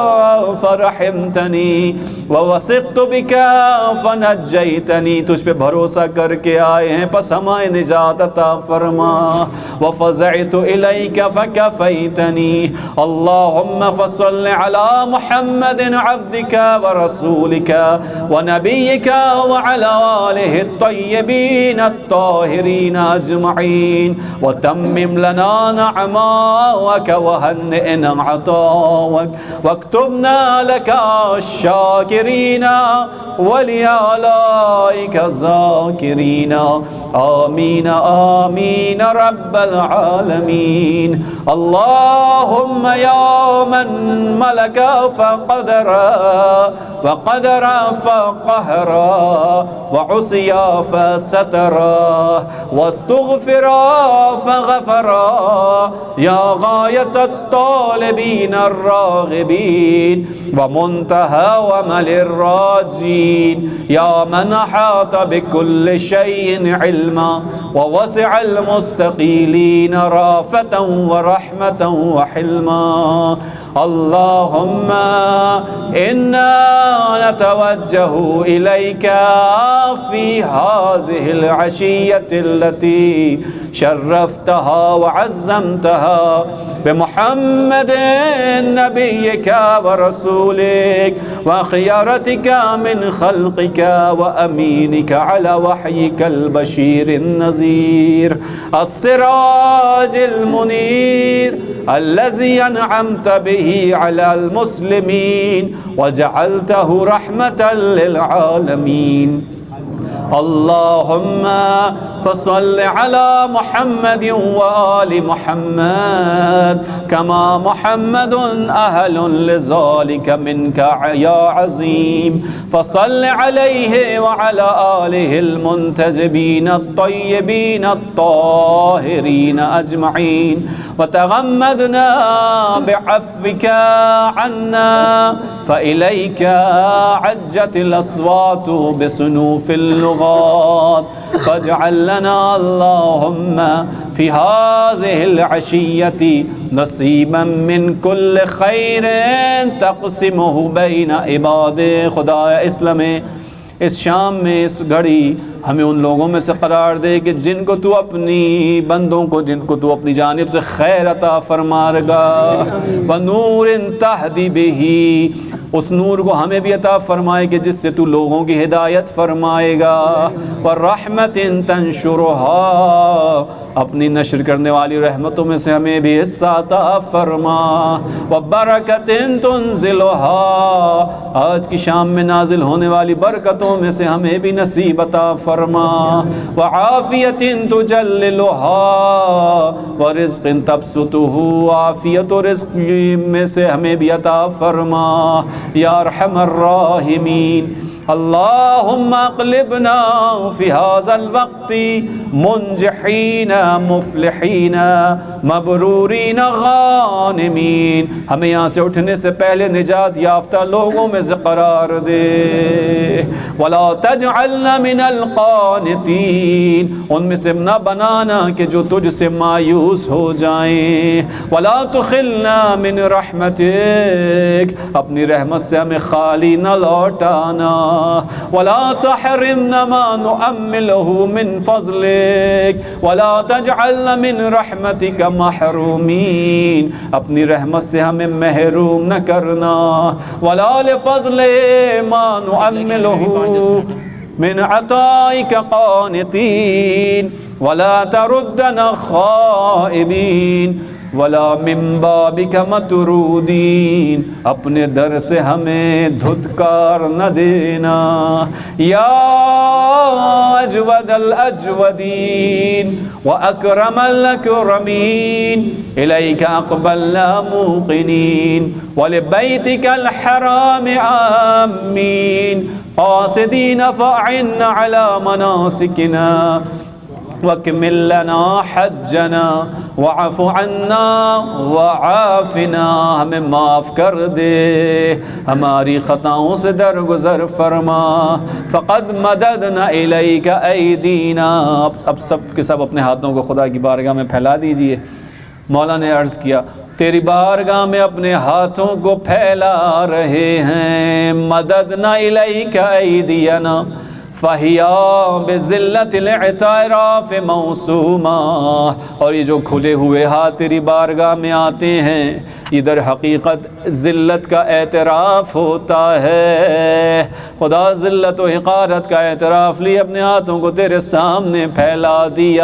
B: फरहिमतनी ववसिक़्तु बिका फनज्जैतनी, तुझ पे भरोसा करके आए हैं बस हमारे निजात अता फरमा। वफ़ज़अतु इलैका फ़कफ़ैतनी। अल्लाहुम्मा फ़स्सल्लि अला मुहम्मदिन अब्दिका व रसूलिका व नबिय्यिका व अला आलिहि अत्तय्यबीन अत्ताहिरीन अजमईन व तम्मिम लना नअमाक व हन्नि'ना अतावक वक्तुबना लका शाकिरीन वलियालाइका ज़ाकिरीन आमीन आमीन रब्बल आलमीन। अल्लाहुम्मा या मन मलका फ़क़दरा व क़दरा फ़क़हरा व उसिया फ़सतरा वस्तुग़फ़िरा फ़ग़फ़रा या गायतत तालिबीन अर्राग़िबीन व मुंतहा व मलिर राजीन या मन अहाता बिकुल्लि शैइन इल्मा व वसिअल मुस्तक़ीलीन राफ़तन व रहमतन व हिल्मा। अल्लाहुम्मा इन्ना नतवज्जहु इलैका फ़ी हाज़िहिल अशिय्यतिल्लती शर्रफ़तहा व अज़्ज़मतहा बिमुहम्मदिन नबिय्यिका व रसूलिक व ख़ियारतिका मिन ख़ल्क़िका व अमीनिका अला वह्यिकल बशीरिन नज़ीर अस्सिराजिल मुनीर अल्लज़ी अनअमत बिही अलल मुस्लिमीन व जअलतहु रहमतल लिल आलमीन। अल्लाहुम्मा فصل على محمد وآل محمد كما محمد أهل لذلك منك يا عظيم فصل عليه وعلى آله المنتجبين الطيبين الطاهرين أجمعين وتغمدنا بعفوك عنا فإليك عجت الأصوات بصنوف اللغات فاجعل لنا اللهم في هذه العشية نصيبا من كل خير تقسمه بين عباد خدا اسلام اس شام میں اس گھڑی ہمیں ان لوگوں میں سے قرار دے کہ جن کو تو اپنی بندوں کو جن کو تو اپنی جانب سے خیر عطا فرمائے گا ونور تہدی بہ اس نور کو ہمیں بھی عطا فرمائے کہ جس سے تو لوگوں کی ہدایت فرمائے گا ورحمت تنشرها اپنی نشر کرنے والی رحمتوں میں سے ہمیں بھی حصہ عطا فرما وبرکت تنزلها آج کی شام میں نازل ہونے والی برکتوں میں سے ہمیں بھی نصیب عطا فرما وعافیت تجللها ورزق تبسطه عافیت و رزق میں سے ہمیں بھی عطا فرما یا ارحم الراحمین اللهم اقلبنا في هذا الوقت منجحين مفلحين مبرورين غانمين ہمیں یہاں سے اٹھنے سے پہلے نجات یافتہ لوگوں میں سے قرار دے ولا تجعلنا من القانتين ان میں سے نہ بنانا کہ جو تجھ سے مایوس ہو جائیں ولا تخلنا من رحمتك اپنی رحمت سے ہمیں خالی نہ لوٹانا ولا تحرمنا ما نؤمله من فضلك ولا تجعلنا من رحمتك محرومين اپنی رحمت سے ہمیں محروم نہ کرنا ولا لفضل ما نؤمله من عطائك قانتين ولا تردنا خائبين ولا من بابک مطرودین اپنے در سے ہمیں دھتکار نہ دینا یا اجود الاجودین واکرم الاکرمین الیک اقبلنا موقنین ولبیتک الحرام آمین قاصدین فاعنا على مناسکنا وَاكْمِلْ لَنَا حَجَّنَا وَعَفُ عَنَّا وَعَافِنَا ہمیں معاف کر دے ہماری خطاؤں سے درگزر فرما فَقَدْ مَدَدْنَا إِلَيْكَ أَيْدِينَا اب سب کے سب اپنے ہاتھوں کو خدا کی بارگاہ میں پھیلا دیجئے مولا نے عرض کیا تیری بارگاہ میں اپنے ہاتھوں کو پھیلا رہے ہیں مَدَدْنَا إِلَيْكَ أَيْدِيَنَا فَهِيَا بِذِلَّةِ الْاعْتِرَافِ مَوْسُومًا اور یہ جو کھلے ہوئے ہاتھ تیری بارگاہ میں آتے ہیں یہ در حقیقت ذلت کا اعتراف ہوتا ہے خدا ذلت و حقارت کا اعتراف لی اپنے ہاتھوں کو تیرے سامنے پھیلا دیا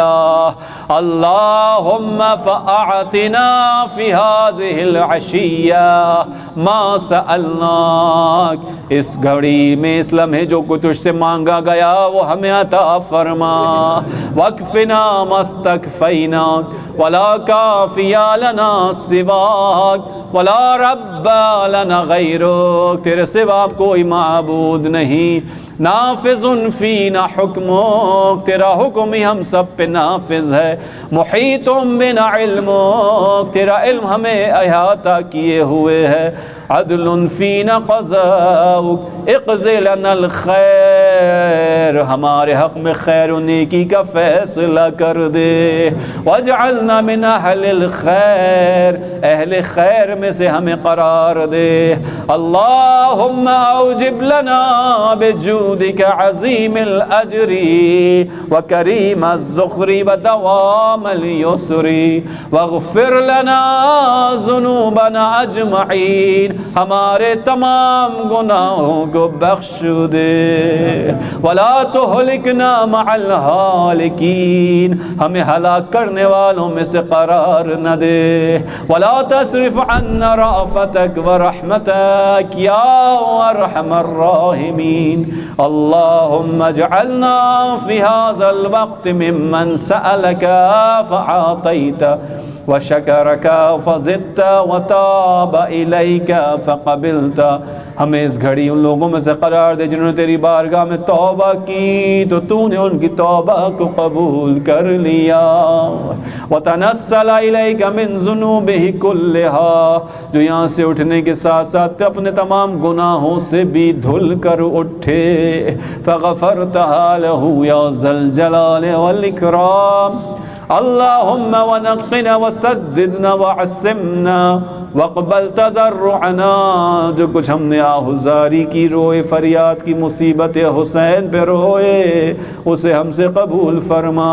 B: اللہم فَأَعْتِنَا فِي هَذِهِ الْعَشِيَّةِ مَا سَأَلْنَاكَ اس گھڑی میں اس لمحے جو کچھ تجھ سے مانگا گیا وہ ہمیں عطا فرما وَاكْفِنَا مَسْتَكْفَيْنَاكَ وَلَا كَافِيَا لَنَا سِوَاكَ وَلَا رَبَّ لَنَا غَيْرُكَ تیرے سوا کوئی معبود نہیں نافذ فینا حکمک تیرا حکم ہی ہم سب پہ نافذ ہے محیط بنا علمک تیرا علم ہمیں احاطہ کیے ہوئے ہے عدل فینا قضاؤک اقضی لنا الخیر ہمارے حق میں خیر و نیکی کا فیصلہ کر دے واجعلنا من اہل الخیر اہل خیر میں سے ہمیں قرار دے اللہم اوجب لنا بجودک عظیم الاجر وکریم الزخر ودوام اليسر واغفر لنا ذنوبنا اجمعین ہمارے تمام گناہوں کو بخش دے ولا تہلکنا مع الہالکین، ہمیں ہلاک کرنے والوں میں سے قرار نہ دے. ولا تصرف عنا رأفتک ورحمتک یا ارحم الراحمین. اللہم اجعلنا فی هذا الوقت ممن سألک فعاطیت وشکرک فزدت وتاب الیک فقبلت. ہمیں اس گھڑی ان لوگوں میں سے قرار دے جنہوں نے تیری بارگاہ میں توبہ کی تو تو نے ان کی توبہ کو قبول کر لیا. وتنسل الیک من ذنوبہ کلہا، جو یہاں سے اٹھنے کے ساتھ ساتھ اپنے تمام گناہوں سے بھی دھل کر اٹھے. فغفرتہا لہ یا ذا الجلال والاکرام. اللہم ونقنا وسددنا وعصمنا واقبل تضرعنا. جو کچھ ہم نے آہزاری کی، روئے فریاد کی، مصیبت حسین پہ روئے، اسے ہم سے قبول فرما.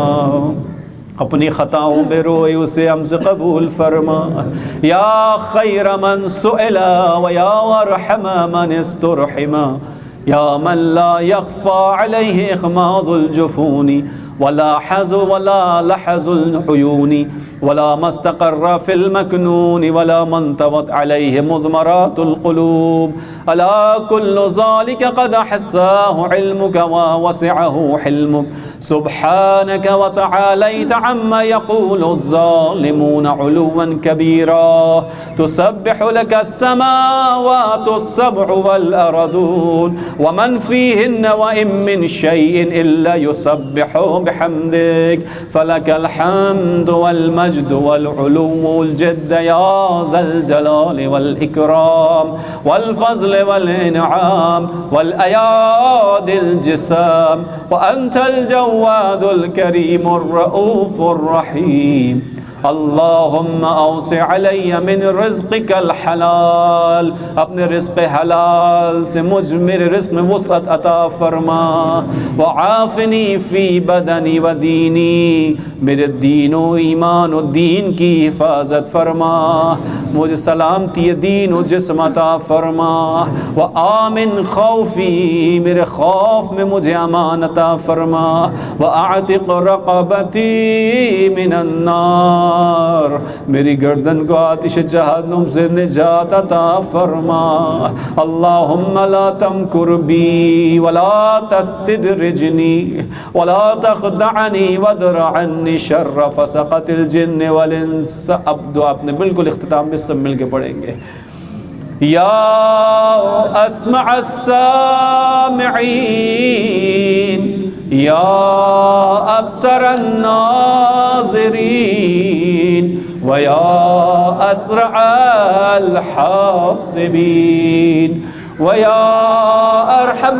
B: اپنی خطاؤں پہ روئے، اسے ہم سے قبول فرما. یا خیر من سئلا ویا ارحم من استرحم، یا من لا يخفى علیہ اخماض الجفون ولا حز ولا لحظ العيون ولا ما استقر في المكنون ولا ما انطوت عليه مضمرات القلوب. ألا كل ذلك قد حساه علمك ووسعه حلمك. سبحانك وتعاليت عما يقول الظالمون علوا كبيرا. تسبح لك السماوات السبع والأرضون ومن فيهن وإن من شيء إلا يسبح بحمدك. فلك الحمد والمجد والعلو والجد يا ذا الجلال والإكرام والفضل والإنعام والأياد الجسام. وأنت الجواد الكريم الرؤوف الرحيم. اللہم اوسع علی من رزقک الحلال، اپنے رزق حلال سے مجھ میرے رزق میں وسعت عطا فرما. وعافنی فی بدنی و دینی، میرے دین و ایمان و دین کی حفاظت فرما. مجھے سلامتی دین و جسم عطا فرما. وآمن خوفی، میرے خوف میں مجھے امان عطا فرما. واعتق رقبتی من النار، میری گردن کو آتش جہنم سے نجات عطا فرما. اللہم لا تمکر بی ولا تستدرجنی ولا تخدعنی وادر عنی شر فسقت الجن والانس. اب دعا اپنے بالکل اختتام میں سب مل کے پڑھیں گے. یا اسمع السامعین، یا ابصر الناظرین، ویا اسرع الحاسبین، ویا ارحم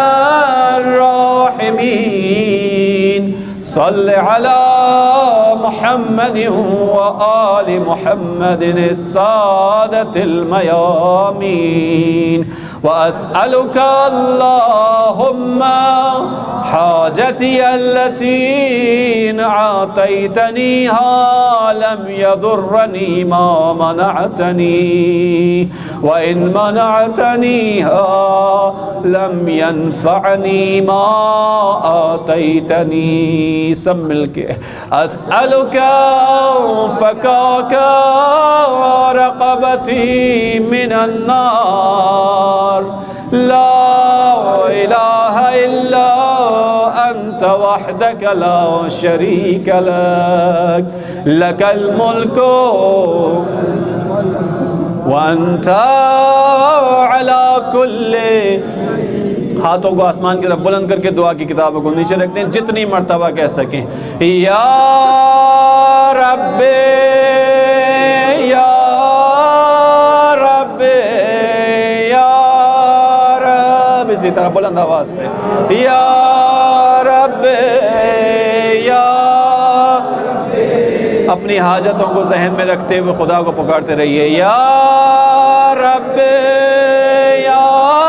B: الراحمین. صل علی محمد وآل محمد السادة الميامين. وأسألك اللهم حاجتي التي إن أعطيتنيها لم يضرني ما منعتني، وإن منعتنيها لم ينفعني ما آتيتني. سب مل کے أسألك فكاك رقبتي من النار. لا إله إلا أنت وحدك لا شريك لك، لك الملك وأنت على كل. ہاتھوں کو آسمان کی طرف بلند کر کے دعا کی کتابوں کو نیچے رکھتے ہیں جتنی مرتبہ کہہ سکیں. یا رب یا رب یا رب، اسی طرح بلند آواز سے یا رب یا. اپنی حاجتوں کو ذہن میں رکھتے ہوئے خدا کو پکارتے رہیے. یا رب یا.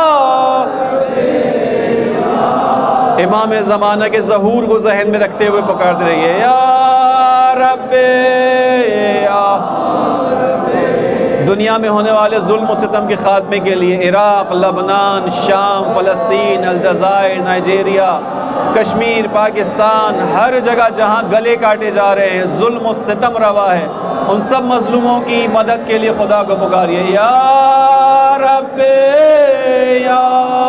B: امام زمانہ کے ظہور کو ذہن میں رکھتے ہوئے پکارتے رہیے. یا رب یا. دنیا میں ہونے والے ظلم و ستم کے خاتمے کے لیے عراق، لبنان، شام، فلسطین، الجزائر، نائجیریا، کشمیر، پاکستان، ہر جگہ جہاں گلے کاٹے جا رہے ہیں، ظلم و ستم روا ہے، ان سب مظلوموں کی مدد کے لیے خدا کو پکاریے، یا رب یا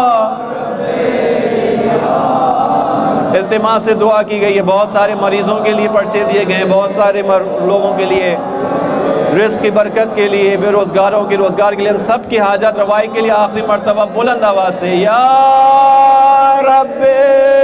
B: التماس سے دعا کی گئی ہے، بہت سارے مریضوں کے لیے پرچے دیے گئے ہیں، بہت سارے لوگوں کے لیے رزق کی برکت کے لیے، بے روزگاروں کی روزگار کے لیے، ان سب کی حاجات روائی کے لیے آخری مرتبہ بلند آواز سے یا رب